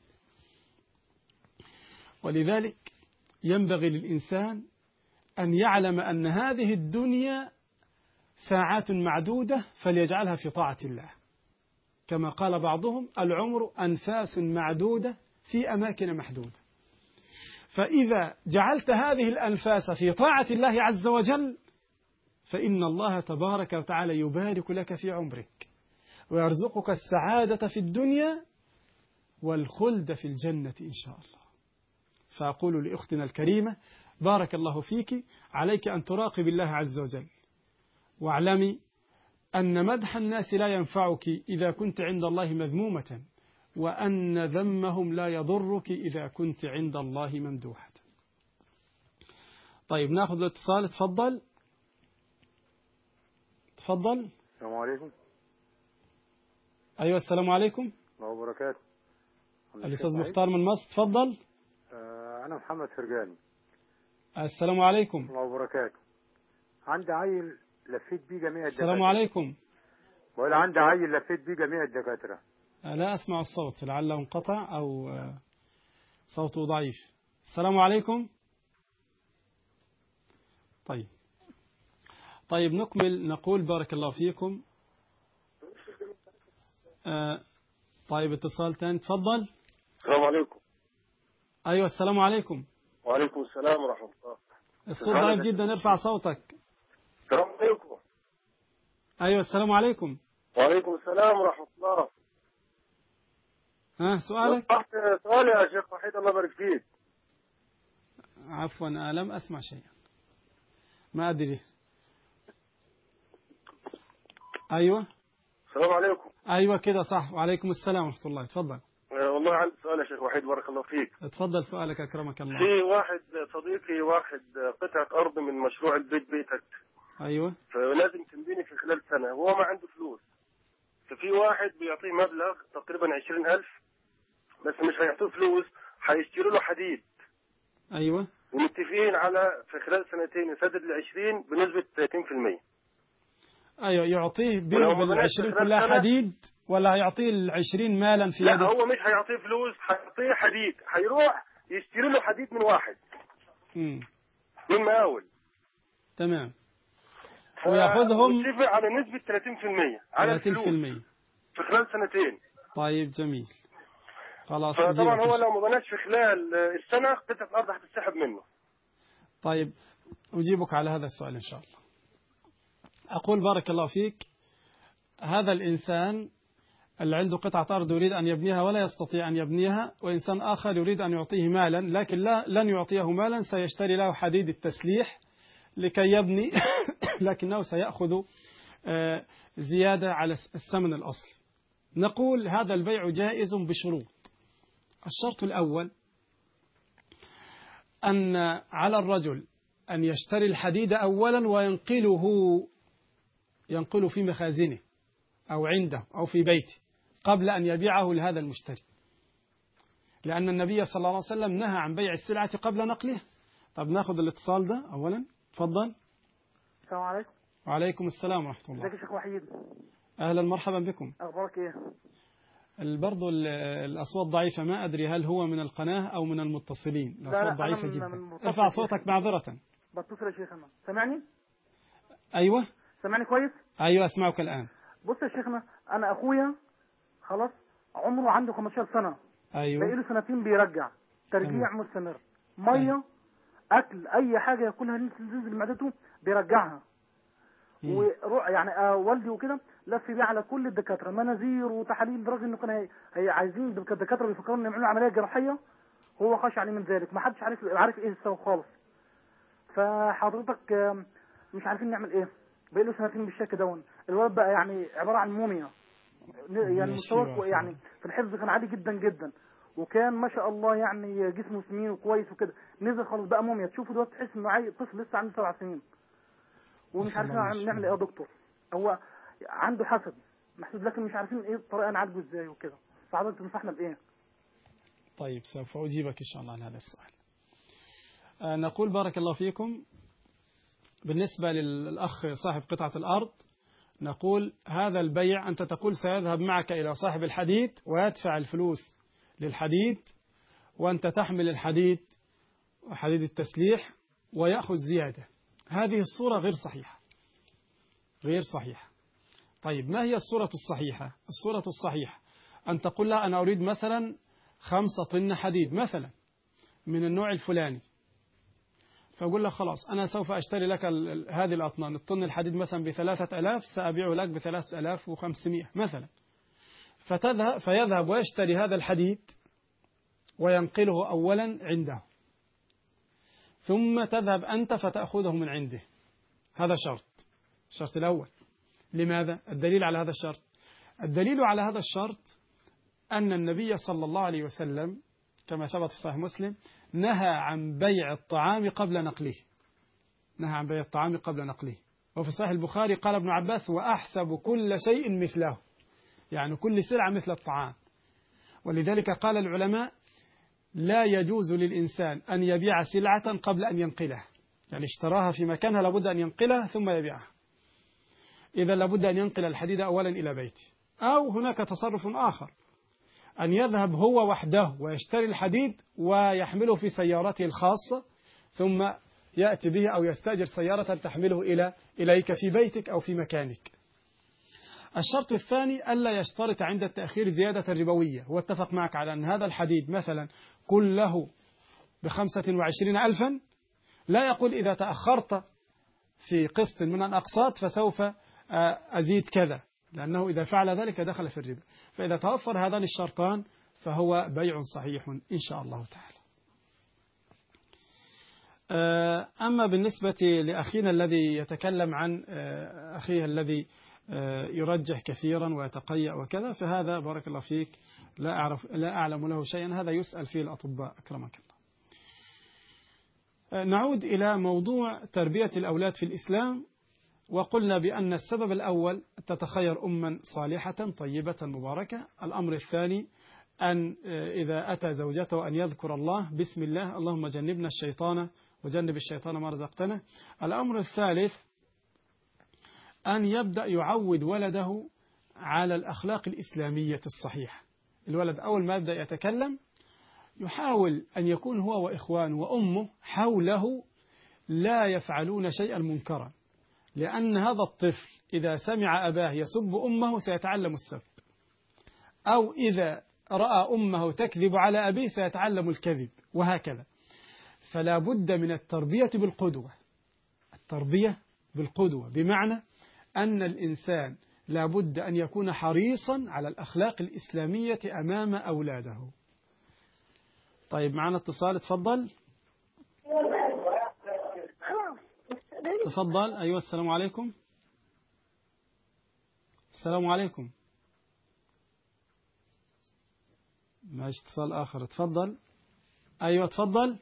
[SPEAKER 1] ولذلك ينبغي للإنسان أن يعلم أن هذه الدنيا ساعات معدودة، فليجعلها في طاعة الله. كما قال بعضهم: العمر أنفاس معدودة في أماكن محدودة. فإذا جعلت هذه الأنفاس في طاعة الله عز وجل، فإن الله تبارك وتعالى يبارك لك في عمرك، ويرزقك السعادة في الدنيا والخلد في الجنة إن شاء الله. فأقول لأختنا الكريمة: بارك الله فيك، عليك أن تراقب الله عز وجل، واعلمي أن مدح الناس لا ينفعك إذا كنت عند الله مذمومة، وأن ذمهم لا يضرك إذا كنت عند الله ممدوحة. طيب ناخذ الاتصال. تفضل تفضل.
[SPEAKER 8] السلام عليكم.
[SPEAKER 1] أيوة السلام عليكم.
[SPEAKER 8] الله وبركاته.
[SPEAKER 1] الأستاذ مختار من مصر. تفضل.
[SPEAKER 8] آه أنا محمد فرجاني.
[SPEAKER 1] السلام عليكم.
[SPEAKER 8] الله وبركاته. عندي عيل لفيت بيه جميع الدكاترة.
[SPEAKER 1] السلام عليكم.
[SPEAKER 8] بقول عندي عيل لفيت بيه جميع الدكاترة.
[SPEAKER 1] لا أسمع الصوت، لعله انقطع أو صوته ضعيف. السلام عليكم. طيب طيب نكمل. نقول بارك الله فيكم. آه طيب اتصال ثاني. تفضل.
[SPEAKER 9] السلام عليكم.
[SPEAKER 1] أيوة السلام عليكم.
[SPEAKER 9] وعليكم السلام ورحمة الله.
[SPEAKER 1] الصوت ضعيف جدا، ارفع صوتك.
[SPEAKER 9] السلام عليكم.
[SPEAKER 1] أيوة السلام عليكم.
[SPEAKER 9] وعليكم السلام ورحمة الله.
[SPEAKER 1] ها سؤالك؟
[SPEAKER 9] سؤالي يا شيخ وحيد الله يبارك فيك.
[SPEAKER 1] عفوا لم أسمع شيئا، ما أدري. أيوة
[SPEAKER 9] السلام عليكم.
[SPEAKER 1] أيوة كده صح. وعليكم السلام ورحمة الله. تفضل.
[SPEAKER 9] والله عندي سؤال يا شيخ وحيد بارك الله فيك.
[SPEAKER 1] تفضل سؤالك أكرمك الله.
[SPEAKER 9] في واحد صديقي واحد قطعة أرض من مشروع البيت بيتك.
[SPEAKER 1] أيوة.
[SPEAKER 9] فلازم تنبيني في خلال سنة، هو ما عنده فلوس. ففي واحد بيعطيه مبلغ تقريبا عشرين ألف، بس مش هيعطوه فلوس، هيشتروا له حديد.
[SPEAKER 1] أيوة.
[SPEAKER 9] ومتفقين على في خلال سنتين يسدد العشرين بنسبة ثلاثين بالمئة.
[SPEAKER 1] أيوة يعطيه بالعشرين كلها حديد، ولا هيعطيه العشرين مالا في
[SPEAKER 9] لا
[SPEAKER 1] يده؟
[SPEAKER 9] هو مش هيعطيه فلوس، هيعطيه حديد، هيروح يشتري له حديد من واحد.
[SPEAKER 1] امم
[SPEAKER 9] من مقاول.
[SPEAKER 1] تمام. ويأخذهم
[SPEAKER 9] متفق على نسبة ثلاثين بالمئة على الفلوس في خلال سنتين.
[SPEAKER 1] طيب جميل. خلاص.
[SPEAKER 9] فطبعا هو لو ما بناش في خلال السنة قطعة الأرض هتتسحب منه.
[SPEAKER 1] طيب أجيبك على هذا السؤال إن شاء الله. أقول بارك الله فيك، هذا الإنسان اللي عنده قطعة أرض يريد أن يبنيها ولا يستطيع أن يبنيها، وإنسان آخر يريد أن يعطيه مالا، لكن لا لن يعطيه مالا، سيشتري له حديد التسليح لكي يبني لكنه سيأخذ زيادة على الثمن الأصلي. نقول هذا البيع جائز بشروط. الشرط الأول أن على الرجل أن يشتري الحديد أولا وينقله ينقله في مخازنه أو عنده أو في بيته قبل أن يبيعه لهذا المشتري، لأن النبي صلى الله عليه وسلم نهى عن بيع السلعة قبل نقلها. طب ناخذ الاتصال ده أولا. تفضل.
[SPEAKER 10] السلام عليكم.
[SPEAKER 1] وعليكم السلام ورحمة الله.
[SPEAKER 10] ازيك يا شيخ وحيد؟
[SPEAKER 1] أهلا مرحبا بكم.
[SPEAKER 10] أخبارك إيه؟
[SPEAKER 1] برضو الأصوات ضعيفة، ما أدري هل هو من القناة أو من المتصلين. الأصوات ضعيفة جدا. ارفع صوتك معذرة.
[SPEAKER 10] بتصل يا شيخنا. سامعني؟
[SPEAKER 1] أيوة.
[SPEAKER 10] سامعني كويس؟
[SPEAKER 1] أيوة أسمعك الآن.
[SPEAKER 10] بص يا شيخنا، أنا أخويا خلاص عمره عنده خمستاشر سنة.
[SPEAKER 1] أيوة.
[SPEAKER 10] بقيله سنتين بيرجع ترجيع تمام. مستمر. مية أيوة. أكل أي حاجة ياكلها تنزل معدته بيرجعها. وروح يعني آه والدي وكده لف بيه على كل الدكاتره مناظير وتحاليل، لدرجه انه كانوا هي, هي عايزين الدكاتره بيفكروا ان يعملوا عمليه جراحيه، هو خاش عليه من ذلك، ما حدش عارف عارف ايه السبب خالص. فحضرتك مش عارفين نعمل ايه، بقى له سنتين بالشكل دون، الولد بقى يعني عباره عن موميا يعني مستواه يعني في الحفظ كان عالي جدا جدا، وكان ما شاء الله يعني جسمه سمين وكويس وكده. نزل خلاص بقى موميا، تشوفه دلوقتي تحس انه عيل طفل لسه عنده سبع سنين ومش عارفين نعمل ايه يا دكتور. هو عنده حسد محسود لكن مش عارفين ايه الطريقه نعالجه ازاي وكده، فحضرتك تنصحنا بايه؟
[SPEAKER 1] طيب سوف اجيبك ان شاء الله عن هذا السؤال. آه نقول بارك الله فيكم، بالنسبه للاخ صاحب قطعه الارض، نقول هذا البيع أنت تقول سيذهب معك إلى صاحب الحديد ويدفع الفلوس للحديد، وأنت تحمل الحديد وحديد التسليح ويأخذ زيادة. هذه الصورة غير صحيحة، غير صحيحة. طيب ما هي الصورة الصحيحة؟ الصورة الصحيحة أن تقول لا أنا أريد مثلا خمسة طن حديد مثلا من النوع الفلاني، فأقول لك خلاص أنا سوف أشتري لك هذه الأطنان، الطن الحديد مثلا بثلاثة ألاف سأبيعه لك بثلاثة ألاف وخمسمائة مثلا، فتذهب فيذهب ويشتري هذا الحديد وينقله أولا عنده، ثم تذهب أنت فتأخذه من عنده. هذا شرط، الشرط الأول. لماذا؟ الدليل على هذا الشرط، الدليل على هذا الشرط أن النبي صلى الله عليه وسلم كما ثبت في صحيح مسلم نهى عن بيع الطعام قبل نقله، نهى عن بيع الطعام قبل نقله. وفي صحيح البخاري قال ابن عباس وأحسب كل شيء مثله، يعني كل سلعة مثل الطعام. ولذلك قال العلماء لا يجوز للإنسان أن يبيع سلعة قبل أن ينقلها، يعني اشتراها في مكانها لابد أن ينقلها ثم يبيعها. إذا لابد أن ينقل الحديد أولا إلى بيته. أو هناك تصرف آخر، أن يذهب هو وحده ويشتري الحديد ويحمله في سيارته الخاصة ثم يأتي به، أو يستأجر سيارة تحمله إلى إليك في بيتك أو في مكانك. الشرط الثاني ألا يشترط عند التأخير زيادة ربوية. هو اتفق معك على أن هذا الحديد مثلا كله بخمسة وعشرين ألفا، لا يقول إذا تأخرت في قسط من الأقساط فسوف أزيد كذا، لأنه إذا فعل ذلك دخل في الربا. فإذا توفر هذان الشرطان فهو بيع صحيح إن شاء الله تعالى. أما بالنسبة لأخينا الذي يتكلم عن أخيه الذي يرجح كثيرا ويتقيأ وكذا، فهذا بارك الله فيك لا أعرف لا أعلم له شيئا، هذا يسأل فيه الأطباء أكرمك الله. نعود إلى موضوع تربية الأولاد في الإسلام، وقلنا بأن السبب الأول تتخير أما صالحة طيبة مباركة. الأمر الثاني أن إذا أتى زوجته أن يذكر الله بسم الله، اللهم جنبنا الشيطان وجنب الشيطان ما رزقتنا. الأمر الثالث أن يبدأ يعود ولده على الأخلاق الإسلامية الصحيحة. الولد أول ما يبدأ يتكلم يحاول أن يكون هو وإخوانه وأمه حوله لا يفعلون شيئا منكرا، لأن هذا الطفل إذا سمع أباه يسب أمه سيتعلم السب، أو إذا رأى أمه تكذب على أبيه سيتعلم الكذب، وهكذا. فلا بد من التربية بالقدوة، التربية بالقدوة بمعنى أن الإنسان لا بد أن يكون حريصا على الأخلاق الإسلامية أمام أولاده. طيب معنا اتصال، تفضل تفضل. أيوة السلام عليكم. السلام عليكم. ماشي اتصال آخر، تفضل. أيوة تفضل.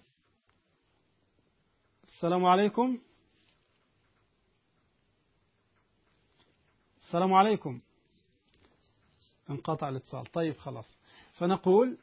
[SPEAKER 1] السلام عليكم. السلام عليكم. انقطع الاتصال. طيب خلاص، فنقول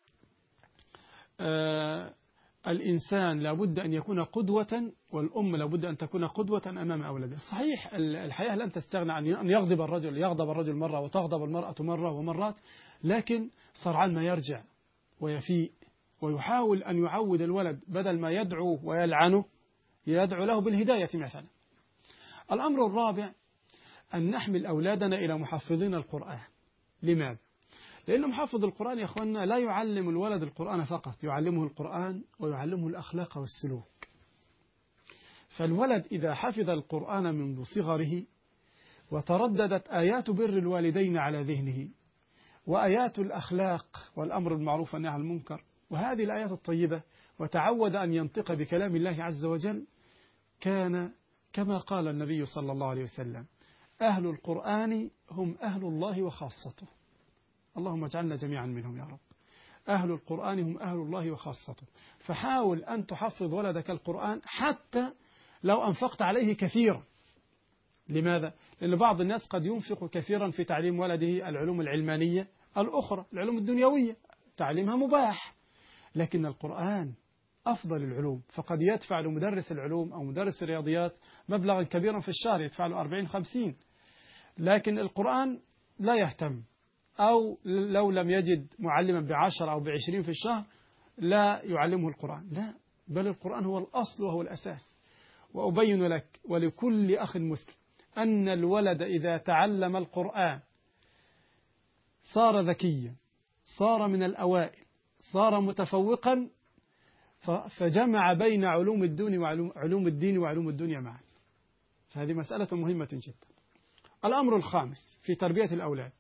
[SPEAKER 1] آه الإنسان لابد أن يكون قدوة، والأم لابد أن تكون قدوة أمام أولادها. صحيح الحياة لن تستغنى عن أن يغضب الرجل، يغضب الرجل مرة وتغضب المرأة مرة ومرات، لكن سرعان ما يرجع ويفيء ويحاول أن يعود الولد بدل ما يدعو ويلعنه يدعو له بالهداية مثلا. الأمر الرابع أن نحمل أولادنا إلى محفظين القرآن. لماذا؟ لأن محفظ القرآن يا أخوانا لا يعلم الولد القرآن فقط، يعلمه القرآن ويعلمه الأخلاق والسلوك. فالولد إذا حفظ القرآن منذ صغره وترددت آيات بر الوالدين على ذهنه وآيات الأخلاق والأمر بالمعروف والنهي عن المنكر وهذه الآيات الطيبة، وتعود أن ينطق بكلام الله عز وجل، كان كما قال النبي صلى الله عليه وسلم أهل القرآن هم أهل الله وخاصته. اللهم اجعلنا جميعا منهم يا رب. أهل القرآن هم أهل الله وخاصته. فحاول أن تحفظ ولدك القرآن حتى لو أنفقت عليه كثيرا. لماذا؟ لأن بعض الناس قد ينفق كثيرا في تعليم ولده العلوم العلمانية الأخرى، العلوم الدنيوية تعليمها مباح، لكن القرآن أفضل العلوم، فقد يدفع لمدرس العلوم أو مدرس الرياضيات مبلغا كبيرا في الشهر، يدفع له أربعين خمسين، لكن القرآن لا يهتم، أو لو لم يجد معلما بعشر أو بعشرين في الشهر لا يعلمه القرآن، لا، بل القرآن هو الأصل وهو الأساس. وأبين لك ولكل أخ مسلم أن الولد إذا تعلم القرآن صار ذكيا، صار من الأوائل، صار متفوقا، فجمع بين علوم الدين وعلوم علوم الدين وعلوم الدنيا معا. فهذه مسألة مهمة جدا. الأمر الخامس في تربية الأولاد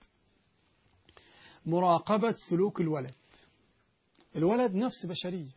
[SPEAKER 1] مراقبة سلوك الولد. الولد نفس بشرية،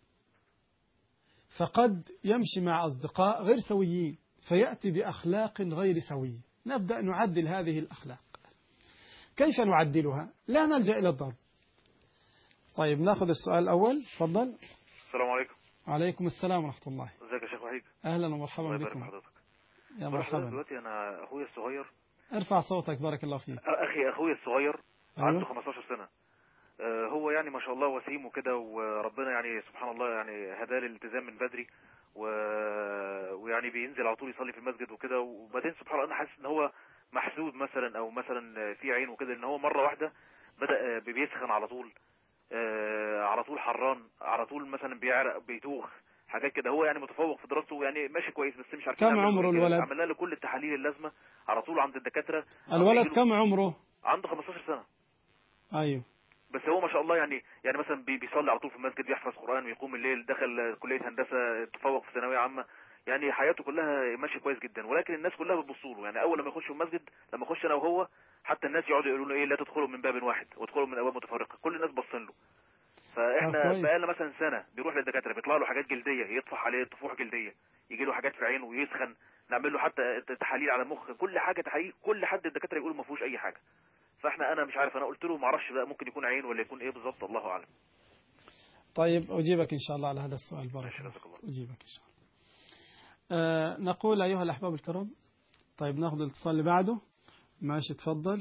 [SPEAKER 1] فقد يمشي مع أصدقاء غير سويين فيأتي بأخلاق غير سوية. نبدأ نعدل هذه الأخلاق. كيف نعدلها؟ لا نلجأ إلى الضرب. طيب ناخذ السؤال الأول. تفضل.
[SPEAKER 11] السلام عليكم.
[SPEAKER 1] وعليكم السلام ورحمة الله.
[SPEAKER 11] ازيك يا شيخ وحيد؟
[SPEAKER 1] أهلا ومرحبا بكم. يا مرحبا.
[SPEAKER 11] دلوقتي أنا أخويا الصغير.
[SPEAKER 1] ارفع صوتك بارك الله فيك.
[SPEAKER 11] أخي أخويا الصغير
[SPEAKER 1] أيوه؟
[SPEAKER 11] عنده خمستاشر سنة. هو يعني ما شاء الله وسيم وكده، وربنا يعني سبحان الله يعني هداه للالتزام من بدري، و... ويعني بينزل على طول يصلي في المسجد وكده. وبعدين سبحان الله أنا حاسس إن هو محسود مثلا، أو مثلا في عين وكده، إن هو مرة واحدة بدأ بيسخن على طول، على طول حران، على طول مثلا بيعرق، بيدوخ، حاجات كده. هو يعني متفوق في دراسته، يعني ماشي كويس، بس مش عارفين
[SPEAKER 1] كم عمره الولد؟
[SPEAKER 11] عملنا له كل التحاليل اللازمة على طول عند الدكاترة.
[SPEAKER 1] الولد كم عمره؟
[SPEAKER 11] عنده خمستاشر سنة.
[SPEAKER 1] أيوه.
[SPEAKER 11] بس هو ما شاء الله يعني يعني مثلا بيصلي على طول في المسجد، بيحفظ قرآن ويقوم الليل، دخل كلية هندسة، تفوق في ثانوية عامة، يعني حياته كلها ماشيه كويس جدا. ولكن الناس كلها بتبص له، يعني اول لما يخش المسجد، لما اخش انا وهو، حتى الناس يقعدوا يقولوا له ايه، لا تدخلوا من باب واحد وادخلوا من ابواب متفرقه، كل الناس باصين له. فاحنا بقالنا مثلا سنه بيروح للدكاتره، بيطلع له حاجات جلديه، يطفح عليه طفوح جلديه، يجي له حاجات في عينه ويسخن، نعمل له حتى تحاليل على المخ، كل حاجه تحاليل، كل حد الدكاتره يقولوا ما فيهوش اي حاجه. فاحنا انا مش عارف، انا قلت له ما اعرفش بقى ممكن يكون عين ولا يكون ايه بالظبط، الله اعلم.
[SPEAKER 1] طيب اجيبك ان شاء الله على هذا السؤال، بارك الله. اجيبك ان شاء الله. آه نقول ايها الاحباب الكرام، طيب ناخذ الاتصال اللي بعده. ماشي تفضل.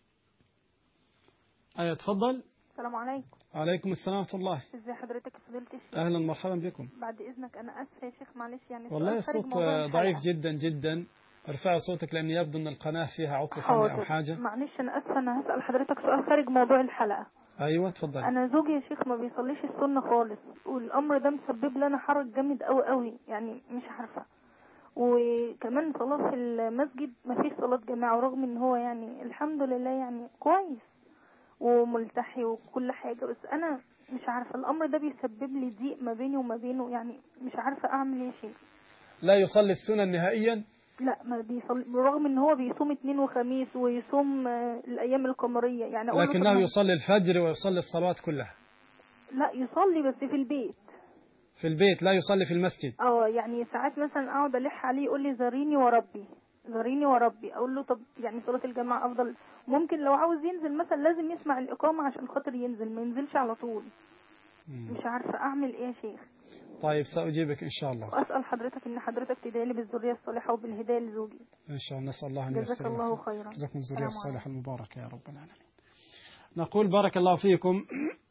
[SPEAKER 1] ايوه تفضل.
[SPEAKER 12] السلام عليكم.
[SPEAKER 1] وعليكم السلام ورحمه الله.
[SPEAKER 12] ازي حضرتك يا فضيلة الشيخ؟
[SPEAKER 1] اهلا مرحبا بكم.
[SPEAKER 12] بعد اذنك انا اسفه يا شيخ، معلش يعني
[SPEAKER 1] والله الصوت ضعيف جدا جدا، ارفع صوتك لان يبدو ان القناه فيها عطل فني او حاجه.
[SPEAKER 12] معلش انا اسفه، انا هسال حضرتك سؤال خارج موضوع الحلقه.
[SPEAKER 1] ايوه تفضل.
[SPEAKER 12] انا زوجي يا شيخ ما بيصليش السنه خالص، والامر ده مسبب لنا حرج جامد قوي قوي، يعني مش عارفه. وكمان صلاه في المسجد ما فيش صلاه جماعه، ورغم ان هو يعني الحمد لله يعني كويس وملتحي وكل حاجه، بس انا مش عارفه الامر ده بيسبب لي ضيق ما بيني وما بينه، يعني مش عارفه اعمل ايه يا شيخ.
[SPEAKER 1] لا يصلي السنن نهائيا؟
[SPEAKER 12] لا ما بيصلي، برغم ان هو بيصوم اثنين وخميس ويصوم الايام القمريه يعني.
[SPEAKER 1] لكنه يصلي الفجر ويصلي الصلوات كلها؟
[SPEAKER 12] لا يصلي بس في البيت.
[SPEAKER 1] في البيت لا يصلي في المسجد؟
[SPEAKER 12] اه يعني ساعات مثلا اقعد الح عليه يقول لي زاريني وربي زاريني وربي، اقول له طب يعني صلاه الجماعه افضل، ممكن لو عاوز ينزل مثلا لازم يسمع الاقامه عشان خاطر ينزل، ما ينزلش على طول. مم. مش عارفه اعمل ايه يا شيخ.
[SPEAKER 1] طيب سأجيبك إن شاء الله.
[SPEAKER 12] وأسأل حضرتك إن حضرتك تدعي لي بالذرية الصالحة وبالهداية لزوجي.
[SPEAKER 1] إن شاء الله، نسأل الله أن
[SPEAKER 12] يسر. جزاك الله خيرا.
[SPEAKER 1] جزاكم الذرية الصالحة المباركة يا رب العالمين. نقول بارك الله فيكم.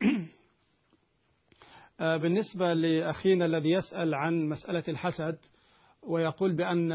[SPEAKER 1] بالنسبة لأخينا الذي يسأل عن مسألة الحسد، ويقول بأن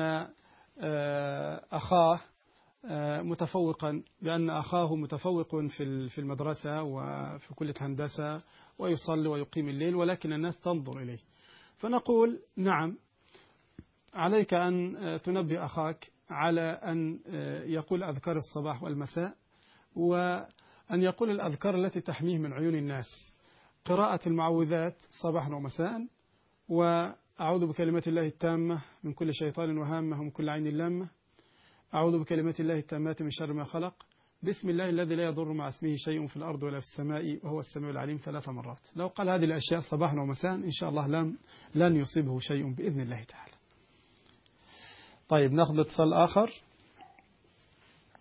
[SPEAKER 1] أخاه متفوقا، بأن أخاه متفوق في في المدرسة وفي كلية هندسة ويصلي ويقيم الليل، ولكن الناس تنظر إليه. فنقول نعم، عليك أن تنبه أخاك على أن يقول أذكار الصباح والمساء، وأن يقول الأذكار التي تحميه من عيون الناس، قراءة المعوذات صباحا ومساء، وأعوذ بكلمات الله التامة من كل شيطان وهامة ومن كل عين لامة، أعوذ بكلمات الله التامات من شر ما خلق، بسم الله الذي لا يضر مع اسمه شيء في الأرض ولا في السماء وهو السميع العليم ثلاث مرات. لو قال هذه الأشياء صباحا ومساء إن شاء الله لن, لن يصيبه شيء بإذن الله تعالى. طيب نأخذ اتصال آخر.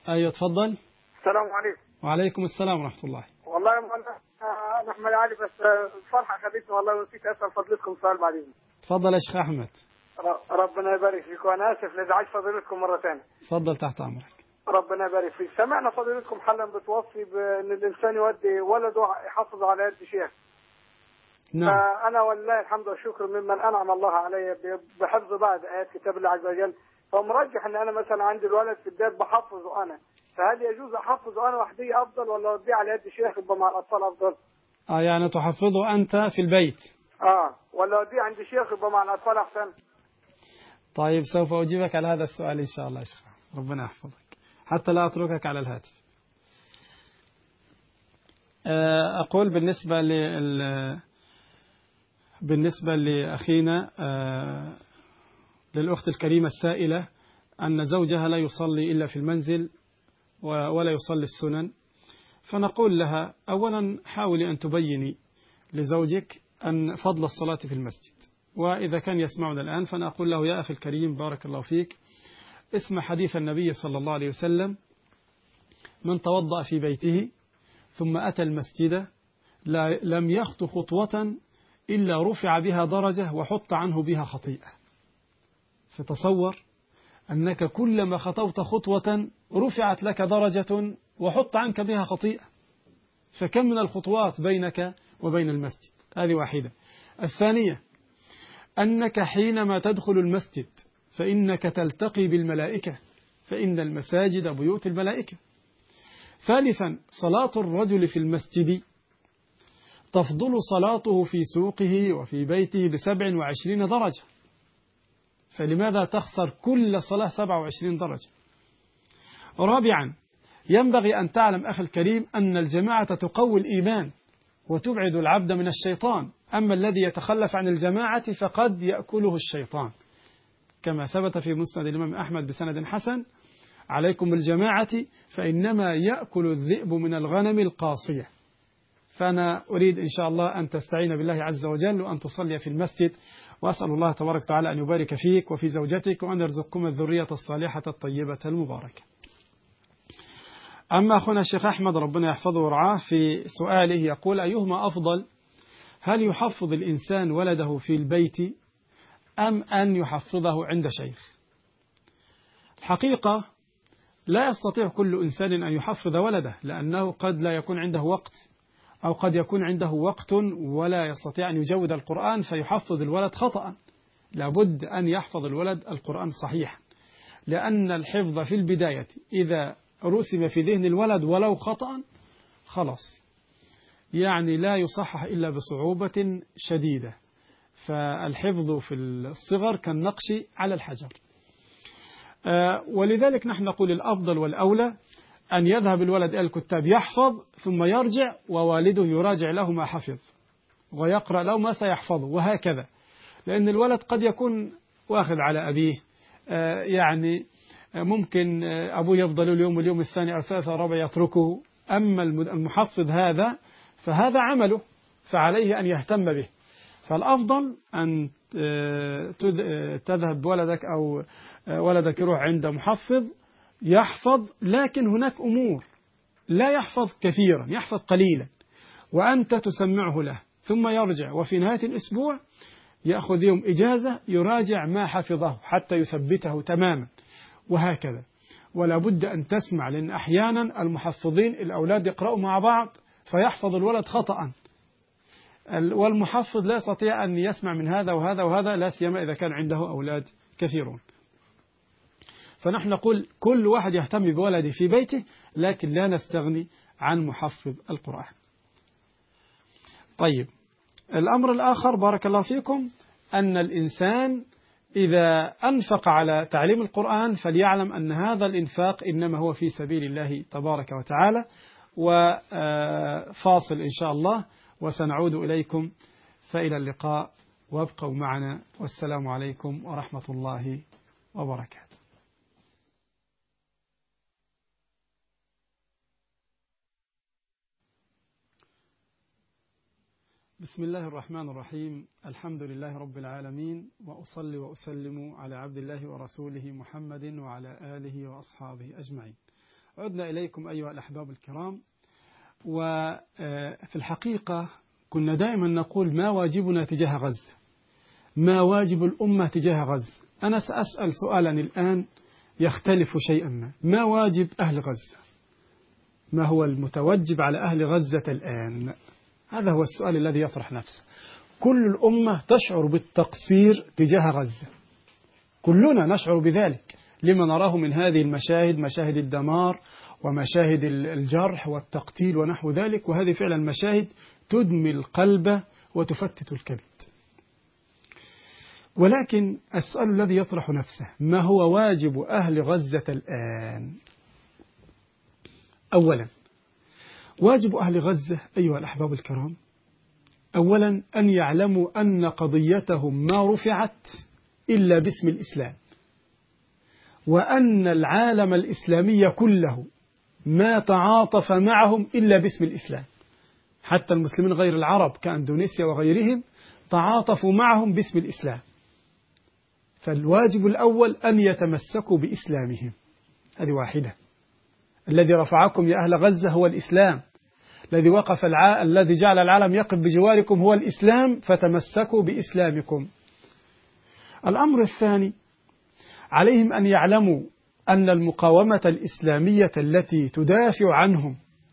[SPEAKER 1] أيوة تفضل.
[SPEAKER 5] السلام عليكم.
[SPEAKER 1] وعليكم السلام ورحمة الله.
[SPEAKER 5] والله يا مولانا أنا أحمد علي، بس الفرحة خدتني والله، ونسيت أسأل فضلتكم سؤال بعدين.
[SPEAKER 1] تفضل يا شيخ أحمد.
[SPEAKER 5] ربنا يبارك فيك، وأنا آسف لإزعاج فضيلتكم مرة ثانية.
[SPEAKER 1] تفضل تحت أمرك.
[SPEAKER 5] ربنا يبارك فيك. سمعنا فضيلتكم حلا بتوصي بأن الإنسان يودي ولده يحافظ على يد شيخ.
[SPEAKER 1] نعم.
[SPEAKER 5] فأنا والله الحمد والشكر ممن أنعم الله علي بحفظ بعض آيات كتاب الله عز وجل، فمرجح أن أنا مثلا عندي الولد في البيت بحفظه أنا، فهل يجوز أحفظه أنا وحدي أفضل ولا أوديه على يد شيخ يبقى مع الأطفال أفضل؟
[SPEAKER 1] آه يعني تحفظه أنت في البيت.
[SPEAKER 5] آه ولا أوديه عند شيخ يبقى مع الأطفال أحسن؟
[SPEAKER 1] طيب سوف أجيبك على هذا السؤال إن شاء الله يا شيخ، ربنا يحفظك حتى لا أتركك على الهاتف. أقول بالنسبة لل بالنسبة لأخينا للأخت الكريمة السائلة أن زوجها لا يصلي إلا في المنزل ولا يصلي السنن، فنقول لها أولا حاولي أن تبيني لزوجك أن فضل الصلاة في المسجد، وإذا كان يسمعنا الآن فنقول له يا أخي الكريم بارك الله فيك، اسمع حديث النبي صلى الله عليه وسلم: من توضأ في بيته ثم أتى المسجد لم يخط خطوة إلا رفع بها درجة وحط عنه بها خطيئة. فتصور أنك كلما خطوت خطوة رفعت لك درجة وحط عنك بها خطيئة، فكم من الخطوات بينك وبين المسجد؟ هذه واحدة. الثانية أنك حينما تدخل المسجد فإنك تلتقي بالملائكة، فإن المساجد بيوت الملائكة. ثالثا صلاة الرجل في المسجد تفضل صلاته في سوقه وفي بيته بسبع وعشرين درجة، فلماذا تخسر كل صلاة سبع وعشرين درجة؟ رابعا ينبغي أن تعلم أخي الكريم أن الجماعة تقوي الإيمان وتبعد العبد من الشيطان، أما الذي يتخلف عن الجماعة فقد يأكله الشيطان، كما ثبت في مسند الإمام أحمد بسند حسن: عليكم بالجماعة فإنما يأكل الذئب من الغنم القاصية. فأنا أريد إن شاء الله أن تستعين بالله عز وجل وأن تصلي في المسجد، وأسأل الله تبارك وتعالى أن يبارك فيك وفي زوجتك وأن يرزقكم الذرية الصالحة الطيبة المباركة. أما أخونا الشيخ أحمد ربنا يحفظه ورعاه في سؤاله يقول: أيهما أفضل، هل يحفظ الإنسان ولده في البيت أم أن يحفظه عند شيخ؟ الحقيقة لا يستطيع كل إنسان أن يحفظ ولده، لأنه قد لا يكون عنده وقت، أو قد يكون عنده وقت ولا يستطيع أن يجود القرآن فيحفظ الولد خطأ. لابد أن يحفظ الولد القرآن صحيحا، لأن الحفظ في البداية إذا رسم في ذهن الولد ولو خطأ خلاص، يعني لا يصحح إلا بصعوبة شديدة. فالحفظ في الصغر كالنقش على الحجر. ولذلك نحن نقول الأفضل والأولى أن يذهب الولد إلى الكتاب يحفظ ثم يرجع ووالده يراجع له ما حفظ ويقرأ له ما سيحفظه، وهكذا. لأن الولد قد يكون واخذ على أبيه، يعني ممكن أبوه يفضل اليوم واليوم الثاني أو الثالث الرابع يتركه، أما المحفظ هذا فهذا عمله فعليه أن يهتم به. فالأفضل أن تذهب بولدك أو ولدك يروح عند محفظ يحفظ، لكن هناك أمور لا يحفظ كثيرا، يحفظ قليلا، وأنت تسمعه له ثم يرجع، وفي نهاية الأسبوع يأخذ يوم إجازة يراجع ما حفظه حتى يثبته تماما، وهكذا. ولا بد أن تسمع، لأن أحيانا المحفظين الأولاد يقرأوا مع بعض فيحفظ الولد خطأ، والمحفظ لا يستطيع أن يسمع من هذا وهذا وهذا، لا سيما إذا كان عنده أولاد كثيرون. فنحن نقول كل واحد يهتم بولده في بيته، لكن لا نستغني عن محفظ القرآن. طيب، الأمر الآخر بارك الله فيكم أن الإنسان إذا أنفق على تعليم القرآن فليعلم أن هذا الإنفاق إنما هو في سبيل الله تبارك وتعالى. وفاصل إن شاء الله وسنعود إليكم، فإلى اللقاء وابقوا معنا، والسلام عليكم ورحمة الله وبركاته. بسم الله الرحمن الرحيم، الحمد لله رب العالمين، وأصلي وأسلم على عبد الله ورسوله محمد وعلى آله وأصحابه أجمعين. عدنا إليكم أيها الأحباب الكرام. وفي الحقيقة كنا دائما نقول ما واجبنا تجاه غزة، ما واجب الأمة تجاه غزة. أنا سأسأل سؤالا الآن يختلف شيئا ما، ما واجب أهل غزة؟ ما هو المتوجب على أهل غزة الآن؟ هذا هو السؤال الذي يطرح نفسه. كل الأمة تشعر بالتقصير تجاه غزة، كلنا نشعر بذلك لما نراه من هذه المشاهد، مشاهد الدمار ومشاهد الجرح والتقتيل ونحو ذلك، وهذه فعلا مشاهد تدمي القلب وتفتت الكبد. ولكن السؤال الذي يطرح نفسه، ما هو واجب أهل غزة الآن؟ أولا، واجب أهل غزة أيها الأحباب الكرام أولا أن يعلموا أن قضيتهم ما رفعت إلا باسم الإسلام، وأن العالم الإسلامي كله ما تعاطف معهم إلا باسم الإسلام. حتى المسلمين غير العرب كأندونيسيا وغيرهم تعاطفوا معهم باسم الإسلام. فالواجب الأول أن يتمسكوا بإسلامهم، هذه واحدة. الذي رفعكم يا أهل غزة هو الإسلام، الذي وقف الع... الذي جعل العالم يقف بجواركم هو الإسلام، فتمسكوا بإسلامكم. الأمر الثاني، عليهم أن يعلموا أن المقاومة الإسلامية التي تدافع عنهم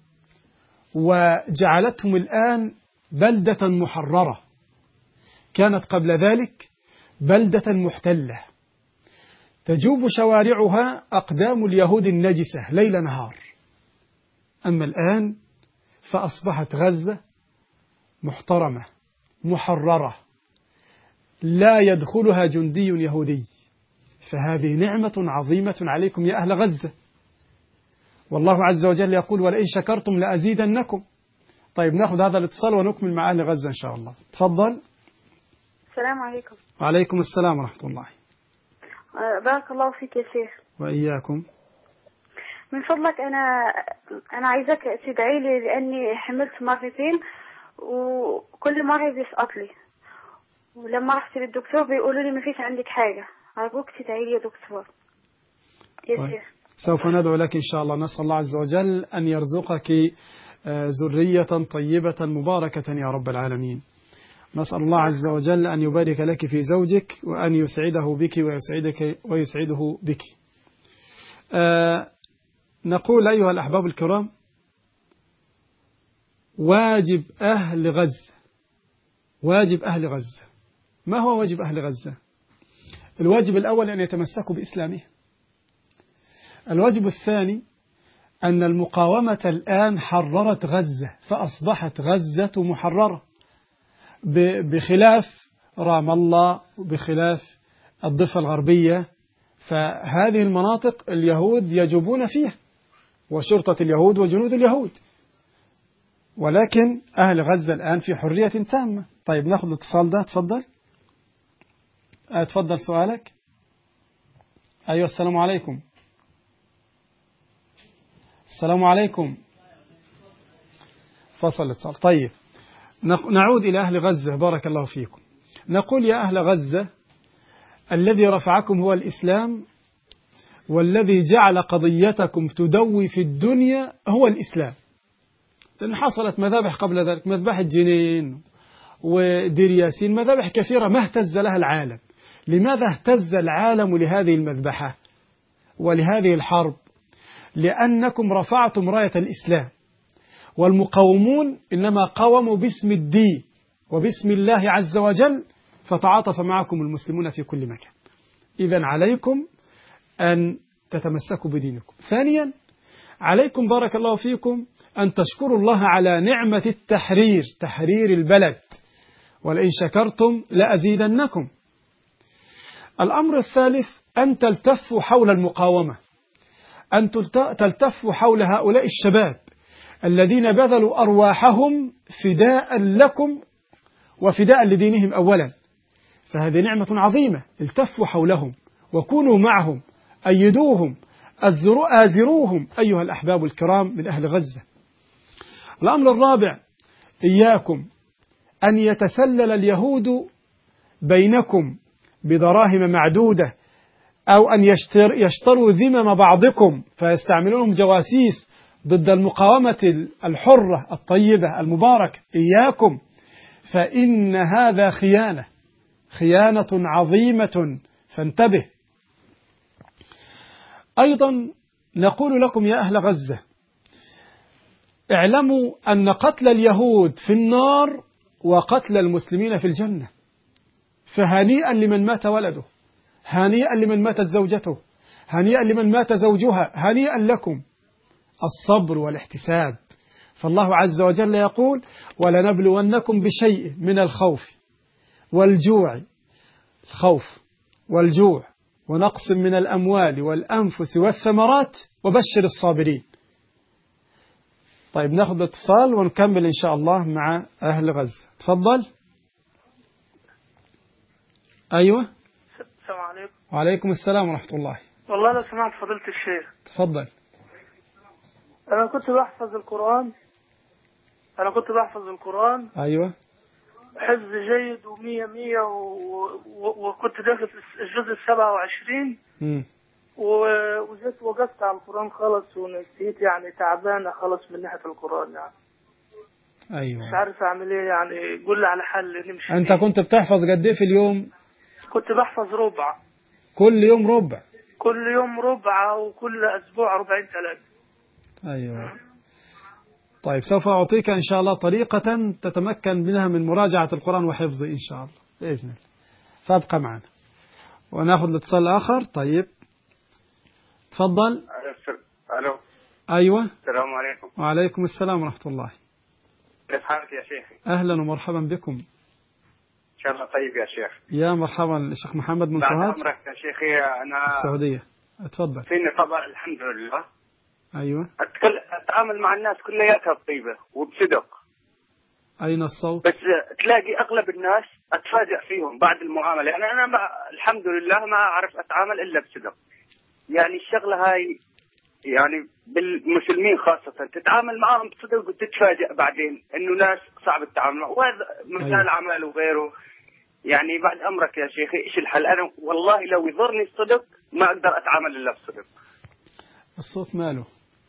[SPEAKER 1] وجعلتهم الآن بلدة محررة، كانت قبل ذلك بلدة محتلة تجوب شوارعها أقدام اليهود النجسة ليل نهار. أما الآن فأصبحت غزة محترمة محررة لا يدخلها جندي يهودي، فهذه نعمة عظيمة عليكم يا أهل غزة. والله عز وجل يقول ولئن شكرتم لأزيدنكم. طيب نأخذ هذا الاتصال ونكمل مع أهل غزة إن شاء الله. تفضل.
[SPEAKER 13] السلام عليكم.
[SPEAKER 1] وعليكم السلام ورحمة الله.
[SPEAKER 13] بارك الله فيك يا شيخ.
[SPEAKER 1] وإياكم.
[SPEAKER 13] من فضلك أنا أنا عايزك تدعي لي، لأني حملت مرتين وكل مرة بيسقط لي، ولما رحت للدكتور بيقولوا لي ما فيش عندك حاجة. أرجوك تدعي لي يا دكتور يا
[SPEAKER 1] طيب.
[SPEAKER 13] شيخ.
[SPEAKER 1] سوف ندعو لك إن شاء الله. نسأل الله عز وجل أن يرزقك ذرية طيبة مباركة يا رب العالمين. نسأل الله عز وجل أن يبارك لك في زوجك وأن يسعده بك ويسعدك ويسعده بك. آه نقول أيها الأحباب الكرام، واجب أهل غزة، واجب أهل غزة. ما هو واجب أهل غزة؟ الواجب الأول أن يتمسكوا بإسلامهم. الواجب الثاني أن المقاومة الآن حررت غزة، فأصبحت غزة محررة، بخلاف رام الله وبخلاف الضفة الغربية، فهذه المناطق اليهود يجوبون فيها، وشرطة اليهود وجنود اليهود، ولكن أهل غزة الآن في حرية تامة. طيب نأخذ الاتصال ده. تفضل. تفضل سؤالك. أيوة السلام عليكم. السلام عليكم. فصل الاتصال. طيب نعود إلى أهل غزة. بارك الله فيكم. نقول يا أهل غزة، الذي رفعكم هو الإسلام، والذي جعل قضيتكم تدوي في الدنيا هو الإسلام. لأن حصلت مذابح قبل ذلك، مذبح الجنين ودير ياسين، مذابح كثيرة ما اهتز لها العالم. لماذا اهتز العالم لهذه المذبحة ولهذه الحرب؟ لأنكم رفعتم راية الإسلام، والمقاومون إنما قاوموا باسم الدين وباسم الله عز وجل، فتعاطف معكم المسلمون في كل مكان. إذن عليكم أن تتمسكوا بدينكم. ثانيا، عليكم بارك الله فيكم أن تشكروا الله على نعمة التحرير، تحرير البلد، ولئن شكرتم لأزيدنكم. الأمر الثالث، أن تلتفوا حول المقاومة، أن تلتفوا حول هؤلاء الشباب الذين بذلوا أرواحهم فداء لكم وفداء لدينهم أولا، فهذه نعمة عظيمة. التفوا حولهم وكونوا معهم، أيدوهم، آزروهم أيها الأحباب الكرام من أهل غزة. الأمر الرابع، إياكم أن يتسلل اليهود بينكم بدراهم معدودة أو أن يشتر يشتروا ذمم بعضكم فيستعملونهم جواسيس ضد المقاومة الحرة الطيبة المباركة. إياكم، فإن هذا خيانة خيانة عظيمة، فانتبه. أيضا نقول لكم يا أهل غزة، اعلموا أن قتل اليهود في النار وقتل المسلمين في الجنة. فهنيئا لمن مات ولده، هنيئا لمن ماتت زوجته، هنيئا لمن مات زوجها، هنيئا لكم. الصبر والاحتساب. فالله عز وجل يقول: ولنبلونكم بشيء من الخوف والجوع، الخوف والجوع ونقص من الأموال والأنفس والثمرات وبشر الصابرين. طيب ناخذ اتصال ونكمل إن شاء الله مع أهل غزة. تفضل. أيوة.
[SPEAKER 14] السلام عليكم.
[SPEAKER 1] وعليكم السلام ورحمة الله.
[SPEAKER 14] والله لو سمعت فضيلة الشيخ.
[SPEAKER 1] تفضل.
[SPEAKER 14] أنا كنت بحفظ القرآن أنا كنت بحفظ القرآن
[SPEAKER 1] أيوة.
[SPEAKER 14] حفظ جيد ومية مية و... و... وكنت داخل في الجزء السبعة وعشرين و... وجيت وقفت على القرآن خلص ونسيت، يعني تعبانة خلص من ناحية القرآن يعني.
[SPEAKER 1] أيوة.
[SPEAKER 14] مش عارف أعمل إيه، يعني قول لي على حل نمشي.
[SPEAKER 1] أنت كنت بتحفظ قد إيه في اليوم؟
[SPEAKER 14] كنت بحفظ ربع.
[SPEAKER 1] كل يوم ربع؟
[SPEAKER 14] كل يوم ربع وكل أسبوع ربعين ثلاثة.
[SPEAKER 1] أيوة. طيب سوف أعطيك إن شاء الله طريقة تتمكن منها من مراجعة القرآن وحفظه إن شاء الله بإذن الله، فابقى معنا ونأخذ الاتصال الآخر. طيب تفضل.
[SPEAKER 15] ألو.
[SPEAKER 1] أيوة.
[SPEAKER 15] السلام عليكم.
[SPEAKER 1] وعليكم السلام ورحمة الله.
[SPEAKER 15] كيف حالك يا شيخي؟
[SPEAKER 1] أهلا ومرحبا بكم.
[SPEAKER 15] إن شاء الله طيب يا شيخ.
[SPEAKER 1] يا مرحبا الشيخ محمد من سوهاج.
[SPEAKER 15] بعد عمرك يا شيخي، أنا
[SPEAKER 1] السعودية. اتفضل.
[SPEAKER 15] فيني طبعا الحمد لله.
[SPEAKER 1] أيوة.
[SPEAKER 15] أتكل... أتعامل مع الناس كلياتها بطيبة وبصدق.
[SPEAKER 1] أين الصوت؟
[SPEAKER 15] بس تلاقي أغلب الناس أتفاجأ فيهم بعد المعاملة، يعني أنا ما... الحمد لله ما أعرف أتعامل إلا بصدق. يعني الشغلة هاي يعني بالمسلمين خاصة تتعامل معهم بصدق وتتفاجأ بعدين إنه ناس صعب التعامل، وهذا مثال أيوة. عمل وغيره. يعني بعد أمرك يا شيخي إيش الحل؟ أنا والله لو يضرني الصدق ما أقدر أتعامل إلا بصدق.
[SPEAKER 1] الصوت ماله؟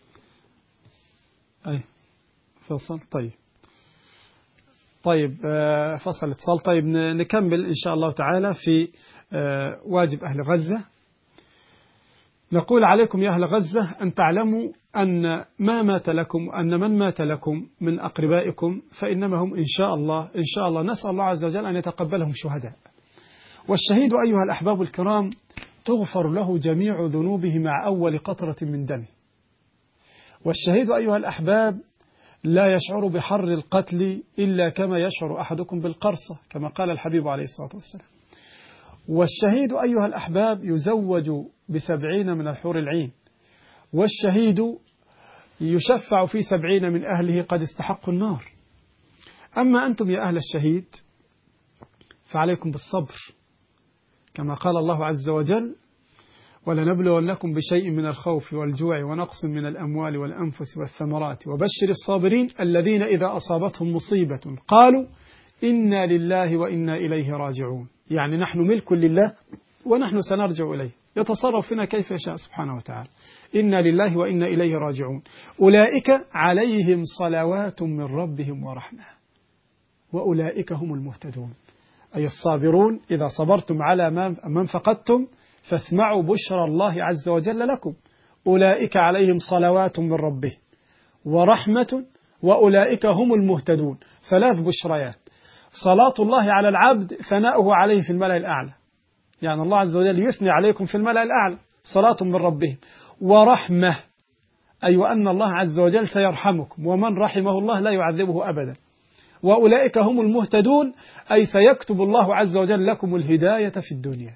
[SPEAKER 1] أي فصل. طيب طيب فصل اتصال. طيب نكمل إن شاء الله تعالى في واجب أهل غزة. نقول عليكم يا أهل غزة أن تعلموا أن ما مات لكم، أن من مات لكم من أقربائكم فإنما هم إن شاء الله إن شاء الله نسأل الله عز وجل أن يتقبلهم شهداء. والشهيد أيها الأحباب الكرام تغفر له جميع ذنوبه مع أول قطرة من دمه. والشهيد أيها الأحباب لا يشعر بحر القتل إلا كما يشعر أحدكم بالقرصة، كما قال الحبيب عليه الصلاة والسلام. والشهيد أيها الأحباب يزوج بسبعين من الحور العين، والشهيد يشفع في سبعين من أهله قد استحقوا النار. أما أنتم يا أهل الشهيد فعليكم بالصبر، كما قال الله عز وجل: ولنبلونكم بشيء من الخوف والجوع ونقص من الأموال والأنفس والثمرات وبشر الصابرين الذين إذا أصابتهم مصيبة قالوا إنا لله وإنا إليه راجعون. يعني نحن ملك لله ونحن سنرجع إليه، يتصرف فينا كيف يشاء سبحانه وتعالى. إنا لله وإنا إليه راجعون. أولئك عليهم صلوات من ربهم ورحمة وأولئك هم المهتدون. أي الصابرون إذا صبرتم على من فقدتم فاسمعوا بشرى الله عز وجل لكم. أولئك عليهم صلوات من ربهم ورحمة وأولئك هم المهتدون. ثلاث بشريات: صلاة الله على العبد ثناؤه عليه في الملأ الأعلى، يعني الله عز وجل يثني عليكم في الملأ الأعلى، صلاة من ربهم. ورحمة، أي وأن الله عز وجل سيرحمكم، ومن رحمه الله لا يعذبه أبدا. وأولئك هم المهتدون، أي سيكتب الله عز وجل لكم الهداية في الدنيا.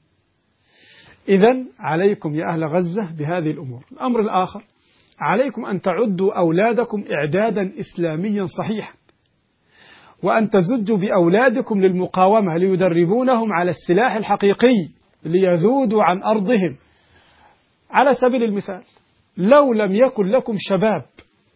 [SPEAKER 1] إذن عليكم يا أهل غزة بهذه الأمور. الأمر الآخر: عليكم أن تعدوا أولادكم إعدادا إسلاميا صحيحا، وأن تزجوا بأولادكم للمقاومة ليدربونهم على السلاح الحقيقي ليذودوا عن أرضهم. على سبيل المثال، لو لم يكن لكم شباب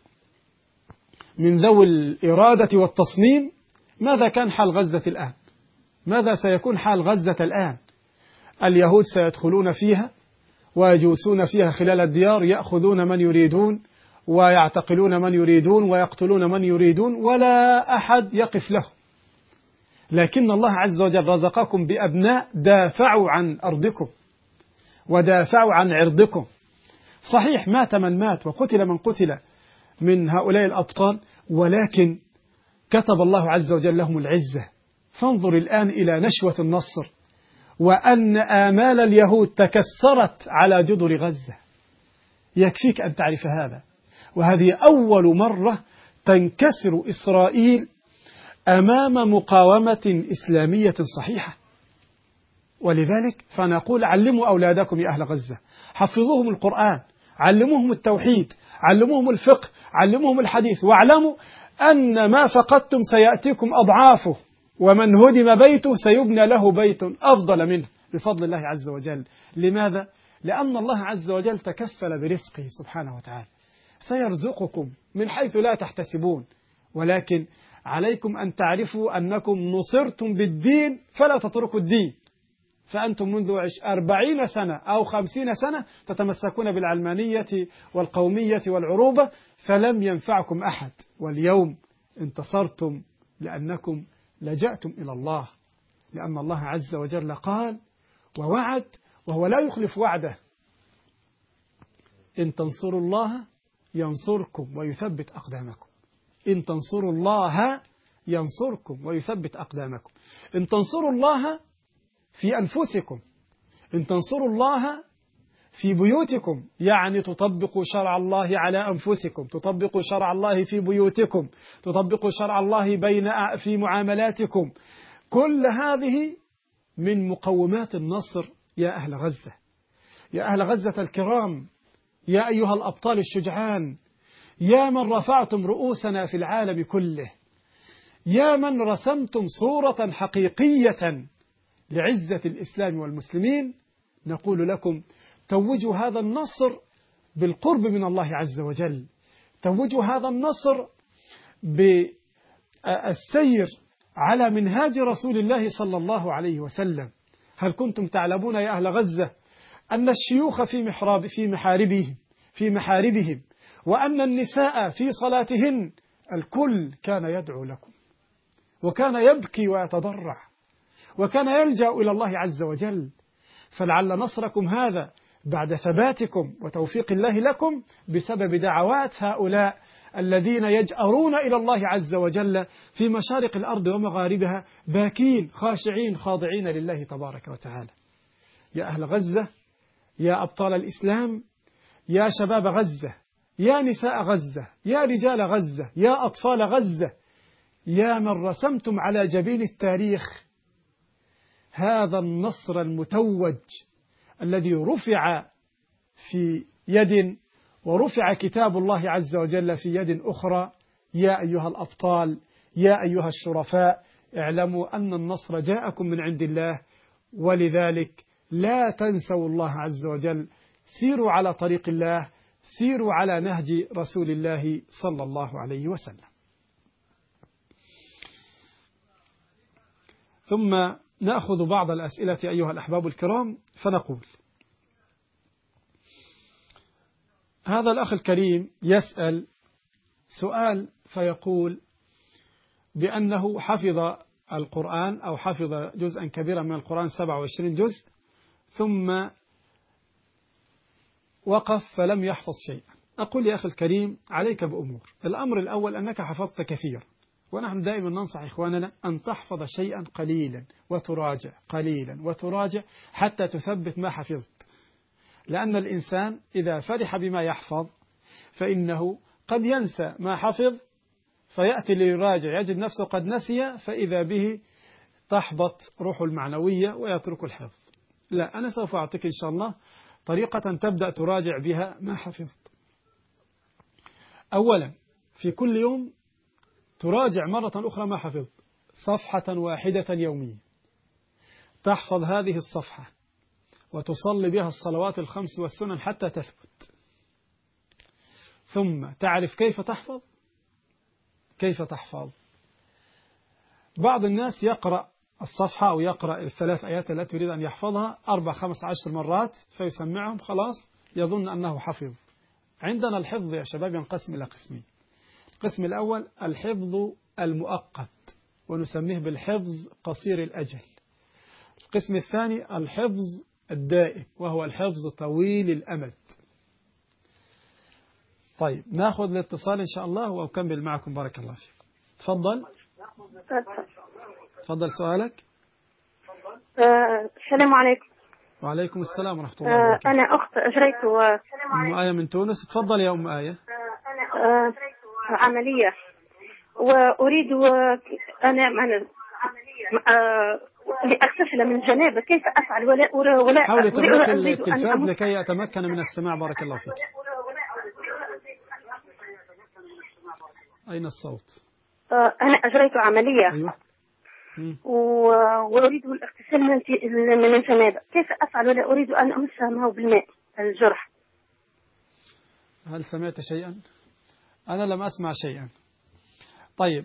[SPEAKER 1] من ذوي الإرادة والتصميم، ماذا كان حال غزة الآن؟ ماذا سيكون حال غزة الآن؟ اليهود سيدخلون فيها ويجوسون فيها خلال الديار، يأخذون من يريدون ويعتقلون من يريدون ويقتلون من يريدون، ولا أحد يقف له. لكن الله عز وجل رزقكم بأبناء دافعوا عن أرضكم ودافعوا عن عرضكم. صحيح مات من مات وقتل من قتل من هؤلاء الأبطال، ولكن كتب الله عز وجل لهم العزة. فانظر الآن إلى نشوة النصر، وأن آمال اليهود تكسرت على جدر غزة. يكفيك أن تعرف هذا. وهذه أول مرة تنكسر إسرائيل أمام مقاومة إسلامية صحيحة. ولذلك فنقول علموا أولادكم يا أهل غزة، حفظوهم القرآن، علموهم التوحيد، علموهم الفقه، علموهم الحديث، واعلموا أن ما فقدتم سيأتيكم أضعافه، ومن هدم بيته سيبنى له بيت أفضل منه بفضل الله عز وجل. لماذا؟ لأن الله عز وجل تكفل برزقه سبحانه وتعالى. سيرزقكم من حيث لا تحتسبون، ولكن عليكم أن تعرفوا أنكم نصرتم بالدين فلا تتركوا الدين. فأنتم منذ أربعين سنة أو خمسين سنة تتمسكون بالعلمانية والقومية والعروبة، فلم ينفعكم أحد. واليوم انتصرتم لأنكم لجأتم إلى الله، لأن الله عز وجل قال ووعد وهو لا يخلف وعده: إن تنصروا الله ينصركم ويثبت أقدامكم. إن تنصروا الله ينصركم ويثبت أقدامكم. إن تنصروا الله في أنفسكم، إن تنصروا الله في بيوتكم، يعني تطبقوا شرع الله على أنفسكم، تطبقوا شرع الله في بيوتكم، تطبقوا شرع الله بين في معاملاتكم. كل هذه من مقومات النصر يا أهل غزة. يا أهل غزة الكرام، يا أيها الأبطال الشجعان، يا من رفعتم رؤوسنا في العالم كله، يا من رسمتم صورة حقيقية لعزة الإسلام والمسلمين، نقول لكم توجوا هذا النصر بالقرب من الله عز وجل، توجوا هذا النصر بالسير على منهاج رسول الله صلى الله عليه وسلم. هل كنتم تعلمون يا أهل غزة أن الشيوخ في محراب في محاربهم في محاربهم وأن النساء في صلاتهن الكل كان يدعو لكم، وكان يبكي ويتضرع، وكان يلجأ إلى الله عز وجل. فلعل نصركم هذا بعد ثباتكم وتوفيق الله لكم بسبب دعوات هؤلاء الذين يجأرون إلى الله عز وجل في مشارق الأرض ومغاربها، باكين خاشعين خاضعين لله تبارك وتعالى. يا أهل غزة، يا أبطال الإسلام، يا شباب غزة، يا نساء غزة، يا رجال غزة، يا أطفال غزة، يا من رسمتم على جبين التاريخ هذا النصر المتوج الذي رفع في يد ورفع كتاب الله عز وجل في يد أخرى. يا أيها الأبطال، يا أيها الشرفاء، اعلموا أن النصر جاءكم من عند الله، ولذلك لا تنسوا الله عز وجل. سيروا على طريق الله، سيروا على نهج رسول الله صلى الله عليه وسلم. ثم نأخذ بعض الأسئلة أيها الأحباب الكرام، فنقول: هذا الأخ الكريم يسأل سؤال فيقول بأنه حفظ القرآن أو حفظ جزءا كبيرا من القرآن سبعة وعشرين جزء، ثم وقف فلم يحفظ شيئا. أقول يا أخي الكريم عليك بأمور. الأمر الأول أنك حفظت كثيرا، ونحن دائما ننصح إخواننا أن تحفظ شيئا قليلا وتراجع قليلا وتراجع حتى تثبت ما حفظت، لأن الإنسان إذا فرح بما يحفظ فإنه قد ينسى ما حفظ، فيأتي ليراجع يجد نفسه قد نسي، فإذا به تحبط روحه المعنوية ويترك الحفظ. لا، أنا سوف أعطيك إن شاء الله طريقة تبدأ تراجع بها ما حفظت. أولا، في كل يوم تراجع مرة أخرى ما حفظت، صفحة واحدة يوميا، تحفظ هذه الصفحة وتصلي بها الصلوات الخمس والسنن حتى تثبت. ثم تعرف كيف تحفظ. كيف تحفظ؟ بعض الناس يقرأ الصفحة أو يقرأ الثلاث آيات التي يريد أن يحفظها أربع خمس عشر مرات فيسمعهم، خلاص يظن أنه حفظ. عندنا الحفظ يا شباب ينقسم إلى قسمين. القسم الأول الحفظ المؤقت ونسميه بالحفظ قصير الأجل. القسم الثاني الحفظ الدائم وهو الحفظ طويل الأمد. طيب ناخذ الاتصال إن شاء الله وأكمل معكم. بارك الله فيكم. تفضل. تفضل سؤالك.
[SPEAKER 16] آه، السلام عليكم.
[SPEAKER 1] وعليكم السلام ورحمة الله وبركاته.
[SPEAKER 16] آه، أنا أخت أجريت و...
[SPEAKER 1] أم آية من تونس. تفضل يا أم آية.
[SPEAKER 16] آه، عملية وأريد و... أنا أنا آه، لأغتسل من الجنابة، كيف أفعل؟ ولا ولا
[SPEAKER 1] حاولي تغلقي التلفاز لكي يتمكن من السماع. بارك الله فيك. أين الصوت؟
[SPEAKER 16] آه، أنا أجريت عملية.
[SPEAKER 1] أيوة.
[SPEAKER 16] وأريد الاغتسال من الجنابة، كيف أفعل؟ ولا أريد أن أمسها معه بالماء الجرح.
[SPEAKER 1] هل سمعت شيئا؟ أنا لم أسمع شيئا. طيب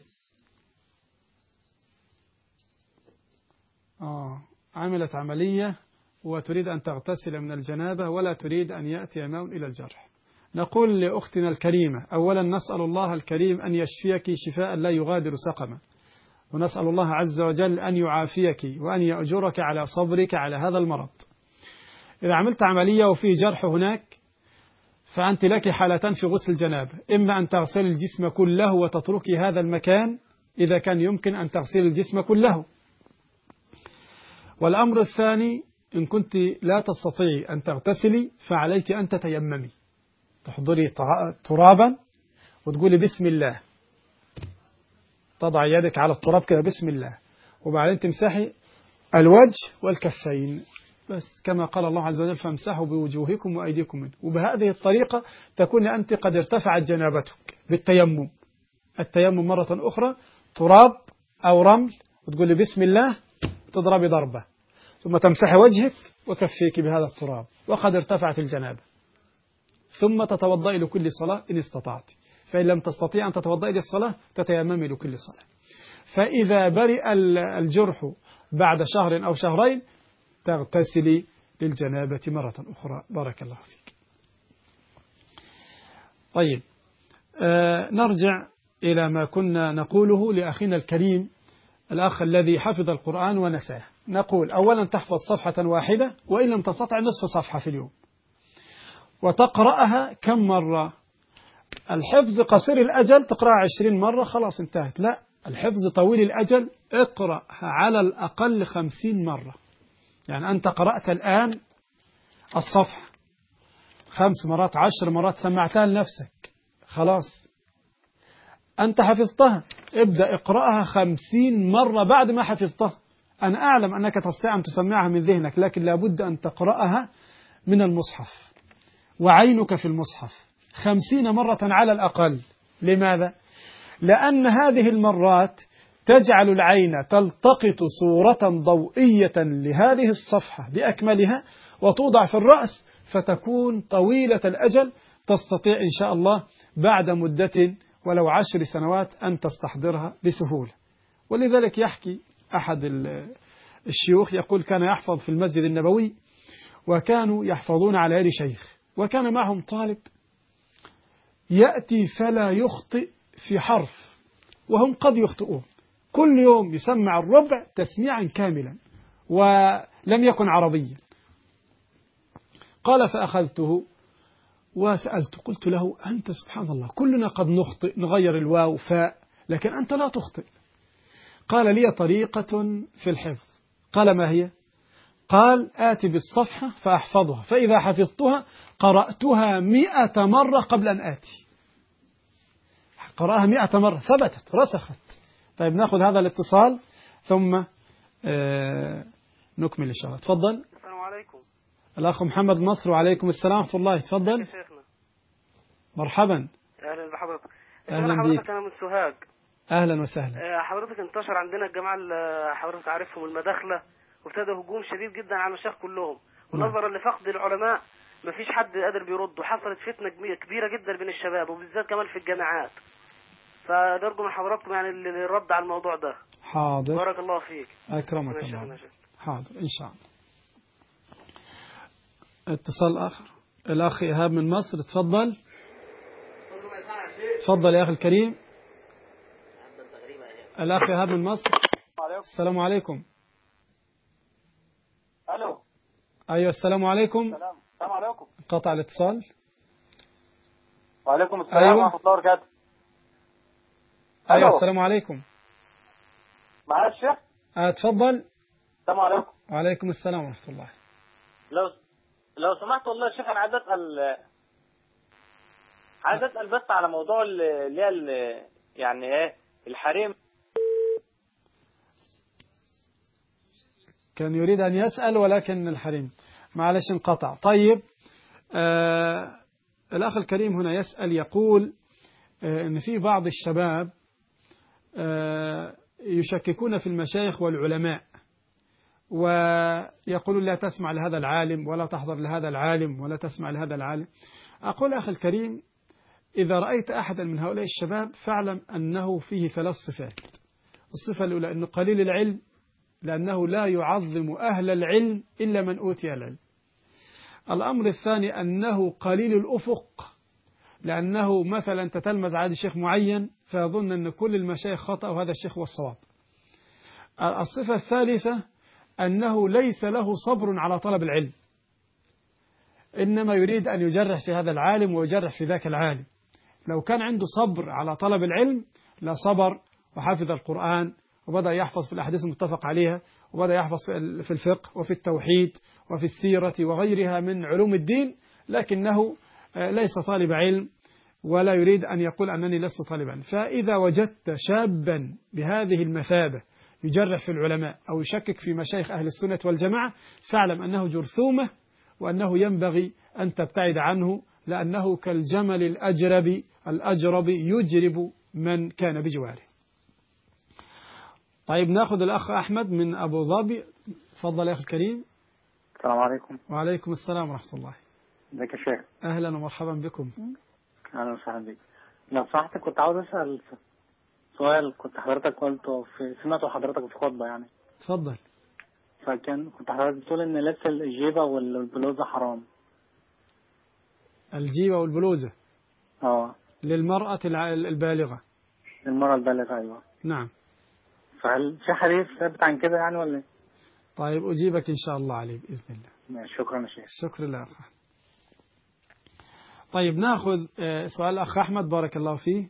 [SPEAKER 1] آه. عملت عملية وتريد أن تغتسل من الجنابة ولا تريد أن يأتي ماء إلى الجرح. نقول لأختنا الكريمة أولا نسأل الله الكريم أن يشفيك شفاء لا يغادر سقما، ونسأل الله عز وجل أن يعافيك وأن يأجرك على صبرك على هذا المرض. إذا عملت عملية وفيه جرح هناك فأنت لك حالتان في غسل الجنابة، إما أن تغسل الجسم كله وتتركي هذا المكان إذا كان يمكن أن تغسل الجسم كله، والأمر الثاني إن كنت لا تستطيعي أن تغتسلي فعليك أن تتيممي، تحضري ترابا وتقولي بسم الله، تضع يدك على التراب كده بسم الله، وبعدين تمسحي الوجه والكفين بس كما قال الله عز وجل فامسحوا بوجوهكم وأيديكم منه. وبهذه الطريقة تكون أنت قد ارتفعت جنابتك بالتيمم. التيمم مرة أخرى تراب أو رمل وتقولي بسم الله، تضربي ضربة ثم تمسحي وجهك وكفيك بهذا التراب وقد ارتفعت الجنابة، ثم تتوضئي لكل صلاة إن استطعت، فإن لم تستطيع أن تتوضئي للصلاة تتيممي لكل صلاة. فإذا برئ الجرح بعد شهر أو شهرين تغتسلي للجنابة مرة أخرى. بارك الله فيك. طيب آه نرجع إلى ما كنا نقوله لأخينا الكريم الأخ الذي حفظ القرآن ونساه. نقول أولا تحفظ صفحة واحدة وإن لم تستطع نصف صفحة في اليوم، وتقرأها كم مرة؟ الحفظ قصير الأجل تقرأها عشرين مرة خلاص انتهت، لا، الحفظ طويل الأجل اقرأها على الأقل خمسين مرة. يعني أنت قرأت الآن الصفحة خمس مرات عشر مرات سمعتها لنفسك خلاص أنت حفظتها، ابدأ اقرأها خمسين مرة بعد ما حفظتها. أنا أعلم أنك تستطيع أن تسمعها من ذهنك، لكن لابد أن تقرأها من المصحف وعينك في المصحف خمسين مرة على الأقل. لماذا؟ لأن هذه المرات تجعل العين تلتقط صورة ضوئية لهذه الصفحة بأكملها وتوضع في الرأس فتكون طويلة الأجل، تستطيع إن شاء الله بعد مدة ولو عشر سنوات أن تستحضرها بسهولة. ولذلك يحكي أحد الشيوخ يقول كان يحفظ في المسجد النبوي وكانوا يحفظون على يد شيخ، وكان معهم طالب يأتي فلا يخطئ في حرف وهم قد يخطئون، كل يوم يسمع الربع تسميعا كاملا ولم يكن عربيا. قال فأخذته وسألت قلت له أنت سبحان الله كلنا قد نخطئ نغير الواو فاء لكن أنت لا تخطئ. قال لي طريقة في الحفظ. قال ما هي؟ قال آتي بالصفحة فأحفظها، فإذا حفظتها قرأتها مئة مرة قبل أن آتي. قرأها مئة مرة ثبتت رسخت. طيب نأخذ هذا الاتصال ثم آه نكمل إن شاء الله. تفضل.
[SPEAKER 17] السلام عليكم.
[SPEAKER 1] الأخ محمد نصر. وعليكم السلام ورحمة الله. تفضل. مرحبا.
[SPEAKER 17] أهلا بحضرتك.
[SPEAKER 1] أهلا
[SPEAKER 17] حضرتك
[SPEAKER 1] بك.
[SPEAKER 17] أنا من سوهاج.
[SPEAKER 1] أهلا وسهلا.
[SPEAKER 17] حضرتك انتشر عندنا الجماعة اللي حضرتك عارفهم المداخلة، وابتدى هجوم شديد جدا على المشايخ كلهم، ونظرا لفقد العلماء ما فيش حد قادر بيرد، وحصلت فتنة كبيرة جدا بين الشباب وبالذات كمان في الجامعات. فنرجو من حضراتكم يعني الرد على الموضوع ده.
[SPEAKER 1] حاضر.
[SPEAKER 17] بارك الله فيك.
[SPEAKER 1] أكرمك الله. حاضر إن شاء الله. اتصال آخر، الأخ إيهاب من مصر، تفضل. تفضل يا أخي الكريم. الأخ إيهاب من مصر. السلام عليكم.
[SPEAKER 18] ألو.
[SPEAKER 1] أيوة السلام عليكم.
[SPEAKER 18] السلام السلام عليكم.
[SPEAKER 1] قطع الاتصال.
[SPEAKER 18] وعليكم السلام
[SPEAKER 1] أيوة.
[SPEAKER 18] ورحمة الله وبركاته.
[SPEAKER 1] أيوة السلام عليكم.
[SPEAKER 18] معايا الشيخ؟
[SPEAKER 1] أه تفضل.
[SPEAKER 18] السلام عليكم.
[SPEAKER 1] وعليكم السلام ورحمة الله.
[SPEAKER 18] لو لو سمحت والله يا شيخ أنا عايز أسأل عايز أسأل بس على موضوع اللي هي يعني إيه الحريم.
[SPEAKER 1] كان يريد أن يسأل ولكن الحريم معلش انقطع. طيب آه الأخ الكريم هنا يسأل يقول آه أن في بعض الشباب آه يشككون في المشايخ والعلماء ويقولون لا تسمع لهذا العالم ولا تحضر لهذا العالم ولا تسمع لهذا العالم. أقول أخي الكريم إذا رأيت أحدا من هؤلاء الشباب فاعلم أنه فيه ثلاث صفات. الصفة الأولى أنه قليل العلم لأنه لا يعظم أهل العلم إلا من أوتي العلم. الأمر الثاني أنه قليل الأفق لأنه مثلا تتلمذ على شيخ معين فيظن أن كل المشايخ خطأ وهذا الشيخ هو الصواب. الصفة الثالثة أنه ليس له صبر على طلب العلم إنما يريد أن يجرح في هذا العالم ويجرح في ذاك العالم. لو كان عنده صبر على طلب العلم لا صبر وحفظ القرآن وبدأ يحفظ في الأحاديث المتفق عليها وبدأ يحفظ في الفقه وفي التوحيد وفي السيرة وغيرها من علوم الدين لكنه ليس طالب علم ولا يريد أن يقول أنني لست طالب علم. فإذا وجدت شابا بهذه المثابة يجرح في العلماء أو يشكك في مشايخ أهل السنة والجماعة فاعلم أنه جرثومة وأنه ينبغي أن تبتعد عنه لأنه كالجمل الأجرب الأجرب يجرب من كان بجواره. طيب ناخذ الأخ أحمد من أبو ظبي. تفضل يا أخي الكريم.
[SPEAKER 19] السلام عليكم.
[SPEAKER 1] وعليكم السلام ورحمة الله.
[SPEAKER 19] ازيك يا شيخ؟
[SPEAKER 1] أهلا ومرحبا بكم.
[SPEAKER 19] أهلا وسهلا بك. لو سمحت كنت عاوز أسأل سؤال كنت حضرتك قلته في سمعته حضرتك في خطبة يعني.
[SPEAKER 1] تفضل.
[SPEAKER 19] فكان كنت حضرتك بتقول إن لبس الجيبة والبلوزة حرام.
[SPEAKER 1] الجيبة والبلوزة.
[SPEAKER 19] اه.
[SPEAKER 1] للمرأة البالغة.
[SPEAKER 19] للمرأة البالغة أيوة.
[SPEAKER 1] نعم.
[SPEAKER 19] فهل في حديث ثابت عن كده يعني ولا؟
[SPEAKER 1] طيب أجيبك إن شاء الله عليه بإذن الله.
[SPEAKER 19] شكرا يا شيخ.
[SPEAKER 1] شكرا لك. طيب ناخذ سؤال الأخ أحمد بارك الله فيه.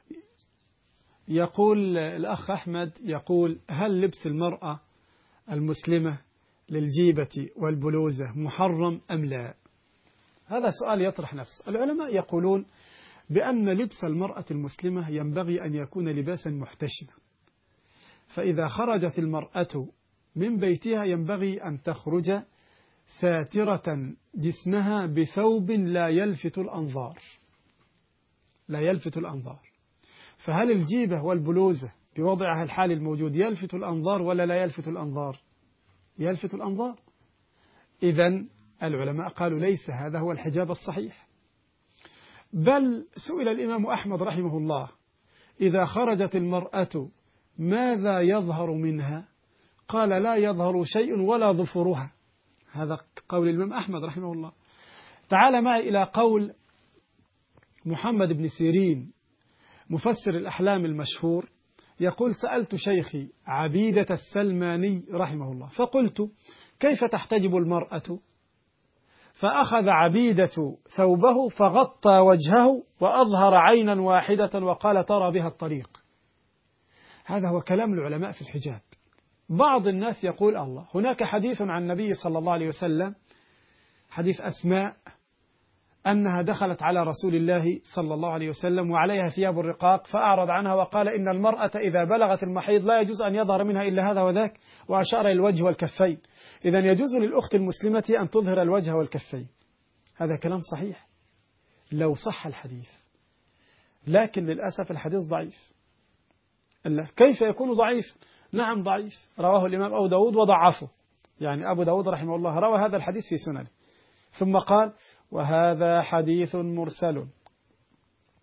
[SPEAKER 1] يقول الأخ أحمد يقول هل لبس المرأة المسلمة للجيبة والبلوزة محرم أم لا؟ هذا سؤال يطرح نفسه. العلماء يقولون بأن لبس المرأة المسلمة ينبغي أن يكون لباسا محتشما. فإذا خرجت المرأة من بيتها ينبغي أن تخرج ساترة جسمها بثوب لا يلفت الأنظار لا يلفت الأنظار. فهل الجيبة والبلوزة بوضعها الحالي الموجود يلفت الأنظار ولا لا يلفت الأنظار؟ يلفت الأنظار. إذن العلماء قالوا ليس هذا هو الحجاب الصحيح. بل سئل الإمام أحمد رحمه الله إذا خرجت المرأة ماذا يظهر منها؟ قال لا يظهر شيء ولا ظفرها. هذا قول الإمام أحمد رحمه الله. تعال معي إلى قول محمد بن سيرين مفسر الأحلام المشهور يقول سألت شيخي عبيدة السلماني رحمه الله فقلت كيف تحتجب المرأة؟ فأخذ عبيدة ثوبه فغطى وجهه وأظهر عينا واحدة وقال ترى بها الطريق. هذا هو كلام العلماء في الحجاب. بعض الناس يقول الله هناك حديث عن النبي صلى الله عليه وسلم حديث أسماء أنها دخلت على رسول الله صلى الله عليه وسلم وعليها ثياب الرقاق فأعرض عنها وقال إن المرأة إذا بلغت المحيض لا يجوز أن يظهر منها إلا هذا وذاك وأشار إلى الوجه والكفين. إذن يجوز للأخت المسلمة أن تظهر الوجه والكفين. هذا كلام صحيح لو صح الحديث لكن للأسف الحديث ضعيف. الله كيف يكون ضعيف؟ نعم ضعيف. رواه الإمام أبو داود وضعفه. يعني أبو داود رحمه الله روى هذا الحديث في سننه ثم قال وهذا حديث مرسل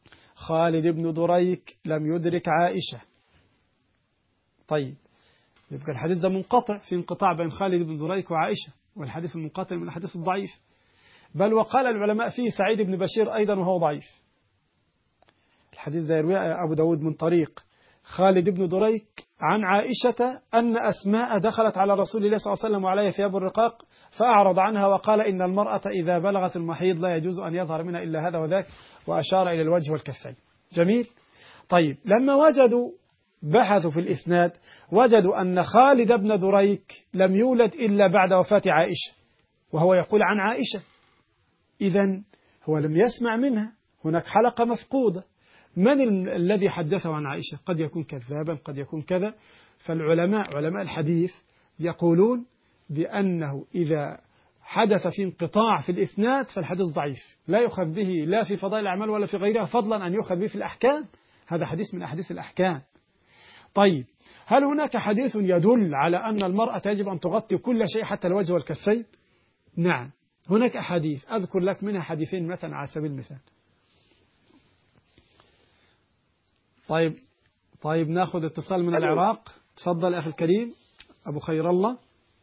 [SPEAKER 1] خالد بن دريك لم يدرك عائشة. طيب يبقى الحديث ده منقطع، في انقطاع بين خالد بن دريك وعائشة، والحديث المنقطع من الحديث الضعيف. بل وقال العلماء فيه سعيد بن بشير أيضا وهو ضعيف. الحديث ده يرويه أبو داود من طريق خالد بن دريك عن عائشة أن أسماء دخلت على رسول الله صلى الله عليه وسلم وعليه ثياب الرقاق فأعرض عنها وقال إن المرأة إذا بلغت المحيض لا يجوز أن يظهر منها إلا هذا وذاك، وأشار إلى الوجه والكفين. جميل. طيب لما وجدوا بحثوا في الإسناد وجدوا أن خالد بن دريك لم يولد إلا بعد وفاة عائشة، وهو يقول عن عائشة، إذن هو لم يسمع منها، هناك حلقة مفقودة. من الذي حدثه عن عائشة؟ قد يكون كذابا، قد يكون كذا. فالعلماء علماء الحديث يقولون بأنه إذا حدث في انقطاع في الإسناد فالحديث ضعيف، لا يؤخذ به لا في فضائل الأعمال ولا في غيرها، فضلا أن يؤخذ به في الأحكام. هذا حديث من أحاديث الأحكام. طيب هل هناك حديث يدل على أن المرأة يجب أن تغطي كل شيء حتى الوجه والكفين؟ نعم هناك أحاديث، أذكر لك منها حديثين مثلا على سبيل المثال. طيب طيب ناخذ اتصال من العراق. تفضل أخي الكريم أبو خير الله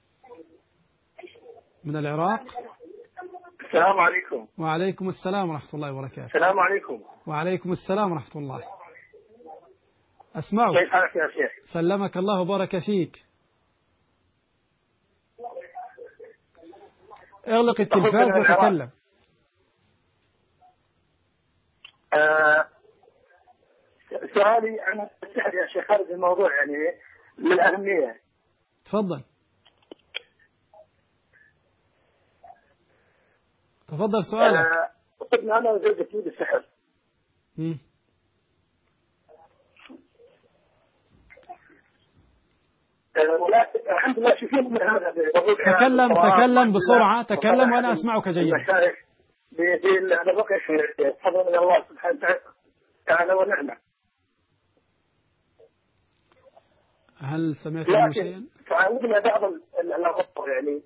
[SPEAKER 1] من العراق.
[SPEAKER 20] السلام عليكم.
[SPEAKER 1] وعليكم السلام ورحمة الله وبركاته.
[SPEAKER 20] السلام عليكم.
[SPEAKER 1] وعليكم السلام ورحمة الله. أسمعك.
[SPEAKER 20] كيف حالك يا شيخ؟
[SPEAKER 1] سلمك الله وبارك فيك. اغلق التلفاز وتكلم.
[SPEAKER 20] آه سؤالي عن السحر يا شيخ، هذا الموضوع يعني من الأهمية.
[SPEAKER 1] تفضل تفضل سؤالك.
[SPEAKER 20] قلنا أنا وزوجتي بالسحر.
[SPEAKER 1] مم.
[SPEAKER 20] ولكن الحمد لله شوفين من هذا.
[SPEAKER 1] تكلم تكلم بسرعة، تكلم وأنا أسمعك جيدا.
[SPEAKER 20] بالرقية فضل من الله سبحانه وتعالى ونعمة.
[SPEAKER 1] هل سمعت منه شيئا؟
[SPEAKER 20] تعودنا بعض الأغراض يعني.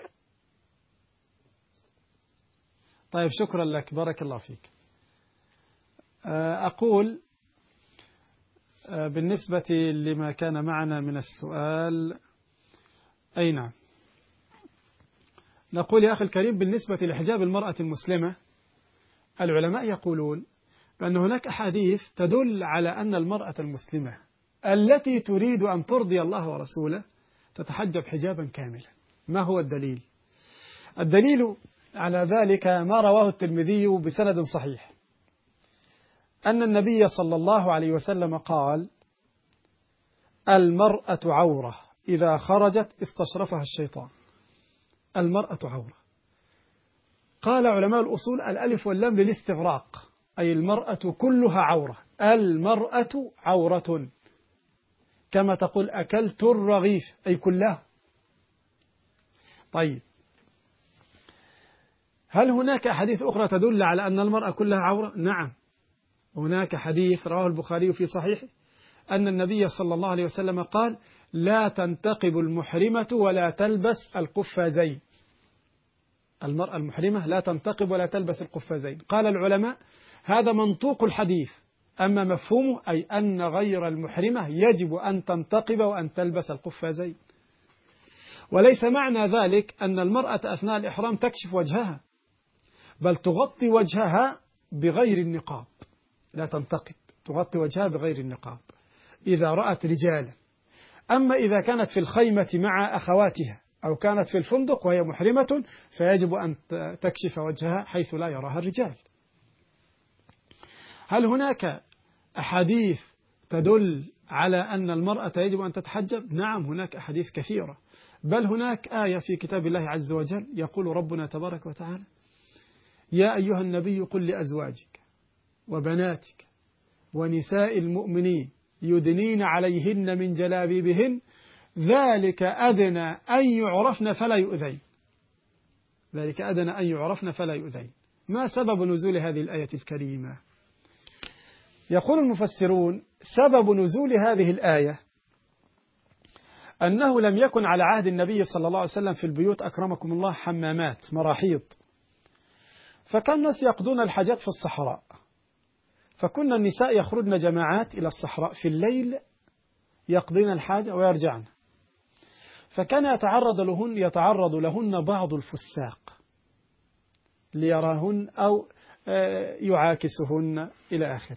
[SPEAKER 1] طيب شكرا لك، بارك الله فيك. أقول بالنسبة لما كان معنا من السؤال، أي نعم، نقول يا أخي الكريم بالنسبة لحجاب المرأة المسلمة، العلماء يقولون بأن هناك أحاديث تدل على أن المرأة المسلمة التي تريد أن ترضي الله ورسوله تتحجب حجابا كاملا. ما هو الدليل؟ الدليل على ذلك ما رواه الترمذي بسند صحيح أن النبي صلى الله عليه وسلم قال: المرأة عورة إذا خرجت استشرفها الشيطان. المرأة عورة. قال علماء الأصول الألف واللام للاستغراق، أي المرأة كلها عورة. المرأة عورة كما تقول أكلت الرغيف، أي كلها. طيب هل هناك أحاديث أخرى تدل على أن المرأة كلها عورة؟ نعم، هناك حديث رواه البخاري في صحيحه أن النبي صلى الله عليه وسلم قال: لا تنتقب المحرمة ولا تلبس القفازين. المرأة المحرمة لا تنتقب ولا تلبس القفازين. قال العلماء: هذا منطوق الحديث، أما مفهومه أي أن غير المحرمة يجب أن تنتقب وأن تلبس القفازين. وليس معنى ذلك أن المرأة أثناء الإحرام تكشف وجهها، بل تغطي وجهها بغير النقاب، لا تنتقب، تغطي وجهها بغير النقاب إذا رأت رجالا. أما إذا كانت في الخيمة مع أخواتها أو كانت في الفندق وهي محرمة فيجب أن تكشف وجهها حيث لا يراها الرجال. هل هناك أحاديث تدل على أن المرأة يجب أن تتحجب؟ نعم، هناك أحاديث كثيرة، بل هناك آية في كتاب الله عز وجل يقول ربنا تبارك وتعالى: يا أيها النبي قل لأزواجك وبناتك ونساء المؤمنين يدنين عليهن من جلابيبهن ذلك أدنى أن يعرفن فلا يؤذين. ذلك أدنى أن يعرفن فلا يؤذين. ما سبب نزول هذه الآية الكريمة؟ يقول المفسرون: سبب نزول هذه الآية أنه لم يكن على عهد النبي صلى الله عليه وسلم في البيوت أكرمكم الله حمامات، مراحيض، فكان الناس يقضون الحاجات في الصحراء، فكنا النساء يخرجن جماعات إلى الصحراء في الليل يقضين الحاجة ويرجعن، فكان يتعرض لهن يتعرض لهن بعض الفساق ليراهن أو يعاكسهن إلى آخره.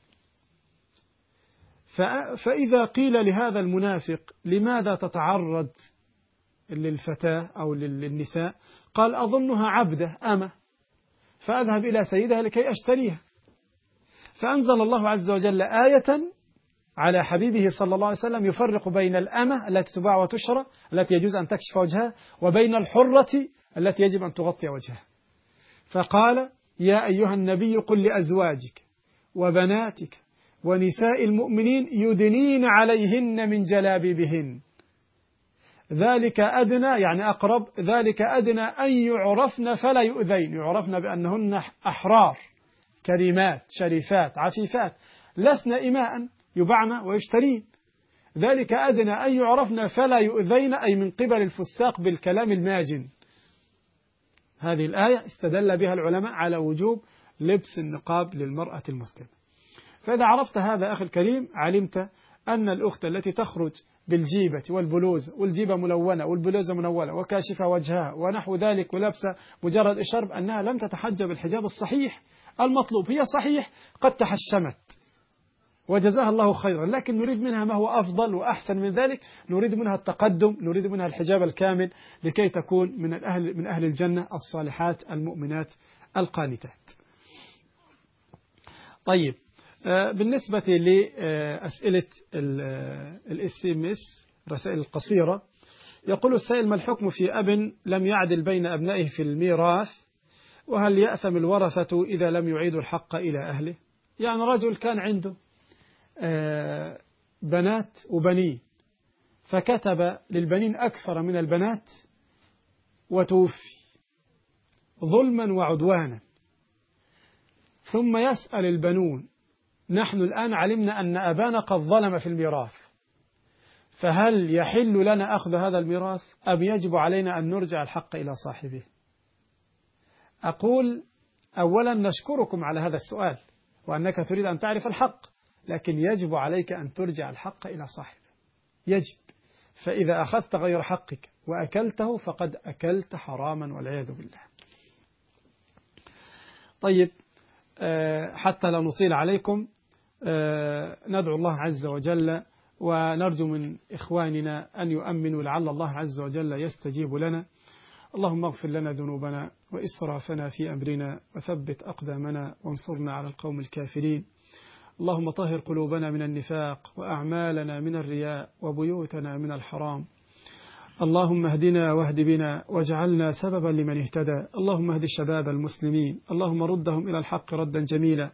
[SPEAKER 1] فإذا قيل لهذا المنافق لماذا تتعرض للفتاة أو للنساء؟ قال أظنها عبدة أمة فأذهب إلى سيدها لكي أشتريها. فأنزل الله عز وجل آية على حبيبه صلى الله عليه وسلم يفرق بين الأمة التي تباع وتشرى التي يجوز أن تكشف وجهها وبين الحرة التي يجب أن تغطي وجهها. فقال يا أيها النبي قل لأزواجك وبناتك ونساء المؤمنين يدنين عليهن من جلابيبهن ذلك أدنى يعني أقرب ذلك أدنى أن يعرفن فلا يؤذين، يعرفن بأنهن أحرار كريمات شريفات عفيفات لسن إماء يبعن ويشترين، ذلك أدنى أن يعرفن فلا يؤذين أي من قبل الفساق بالكلام الماجن. هذه الآية استدل بها العلماء على وجوب لبس النقاب للمرأة المسلمة. فإذا عرفت هذا أخي الكريم علمت أن الأخت التي تخرج بالجيبة والبلوزة والجيبة ملونة والبلوزة منولة وكاشفة وجهها ونحو ذلك ولابسة مجرد إشارب أنها لم تتحجب الحجاب الصحيح المطلوب. هي صحيح قد تحشمت وجزاها الله خيرا، لكن نريد منها ما هو أفضل وأحسن من ذلك، نريد منها التقدم، نريد منها الحجاب الكامل لكي تكون من الأهل من أهل الجنة الصالحات المؤمنات القانتات. طيب بالنسبة لأسئلة الاس ام اس رسائل القصيرة، يقول السائل ما الحكم في أب لم يعدل بين أبنائه في الميراث، وهل يأثم الورثة إذا لم يعيدوا الحق إلى أهله؟ يعني رجل كان عنده بنات وبنين فكتب للبنين أكثر من البنات وتوفي ظلما وعدوانا، ثم يسأل البنون نحن الآن علمنا أن أبانا قد ظلم في الميراث، فهل يحل لنا أخذ هذا الميراث أم يجب علينا أن نرجع الحق إلى صاحبه؟ أقول أولا نشكركم على هذا السؤال وأنك تريد أن تعرف الحق، لكن يجب عليك أن ترجع الحق إلى صاحبه، يجب. فإذا أخذت غير حقك وأكلته فقد أكلت حراما والعياذ بالله. طيب حتى لا نطيل عليكم ندعو الله عز وجل ونرجو من إخواننا أن يؤمنوا لعل الله عز وجل يستجيب لنا. اللهم اغفر لنا ذنوبنا وإسرافنا في أمرنا وثبت أقدامنا وانصرنا على القوم الكافرين. اللهم طهر قلوبنا من النفاق وأعمالنا من الرياء وبيوتنا من الحرام. اللهم اهدنا واهد بنا واجعلنا سببا لمن اهتدى. اللهم اهد شباب المسلمين، اللهم ردهم إلى الحق ردا جميلا.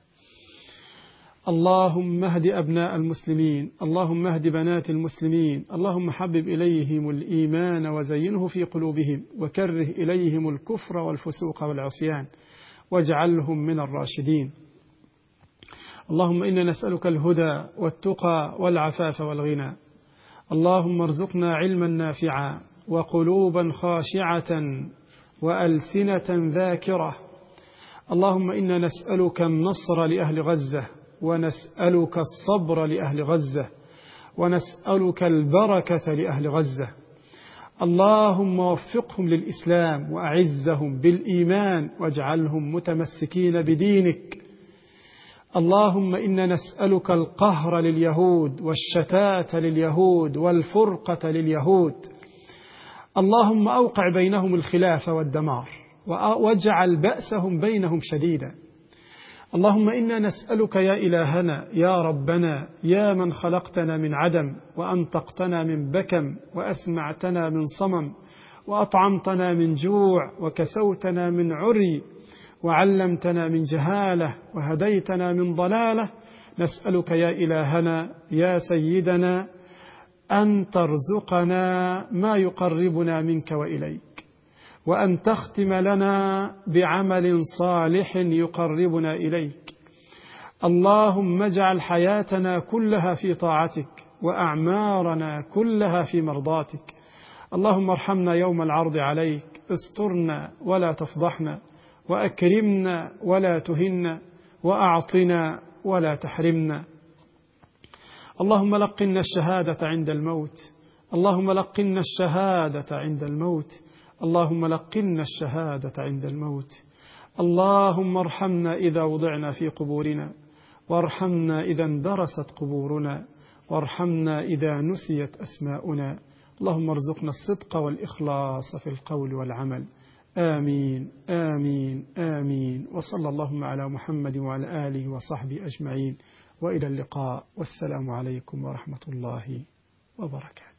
[SPEAKER 1] اللهم اهد أبناء المسلمين، اللهم اهد بنات المسلمين، اللهم حبب إليهم الإيمان وزينه في قلوبهم وكره إليهم الكفر والفسوق والعصيان واجعلهم من الراشدين. اللهم إنا نسألك الهدى والتقى والعفاف والغنى. اللهم ارزقنا علما نافعا وقلوبا خاشعة وألسنة ذاكرة. اللهم إنا نسألك النصر لأهل غزة ونسألك الصبر لأهل غزة ونسألك البركة لأهل غزة. اللهم وفقهم للإسلام وأعزهم بالإيمان واجعلهم متمسكين بدينك. اللهم إنا نسألك القهر لليهود والشتات لليهود والفرقة لليهود. اللهم أوقع بينهم الخلاف والدمار واجعل بأسهم بينهم شديدا. اللهم إنا نسألك يا إلهنا يا ربنا يا من خلقتنا من عدم وأنطقتنا من بكم وأسمعتنا من صمم وأطعمتنا من جوع وكسوتنا من عري وعلمتنا من جهالة وهديتنا من ضلالة، نسألك يا إلهنا يا سيدنا أن ترزقنا ما يقربنا منك وإليك، وأن تختم لنا بعمل صالح يقربنا إليك. اللهم اجعل حياتنا كلها في طاعتك وأعمارنا كلها في مرضاتك. اللهم ارحمنا يوم العرض عليك، استرنا ولا تفضحنا، وأكرمنا ولا تهنا، وأعطنا ولا تحرمنا. اللهم لقنا الشهادة عند الموت، اللهم لقنا الشهادة عند الموت، اللهم لقنا الشهادة عند الموت. اللهم ارحمنا إذا وضعنا في قبورنا، وارحمنا إذا اندرست قبورنا، وارحمنا إذا نسيت أسماؤنا. اللهم ارزقنا الصدق والإخلاص في القول والعمل. آمين آمين آمين. وصلى اللهم على محمد وعلى آله وصحبه أجمعين، وإلى اللقاء، والسلام عليكم ورحمة الله وبركاته.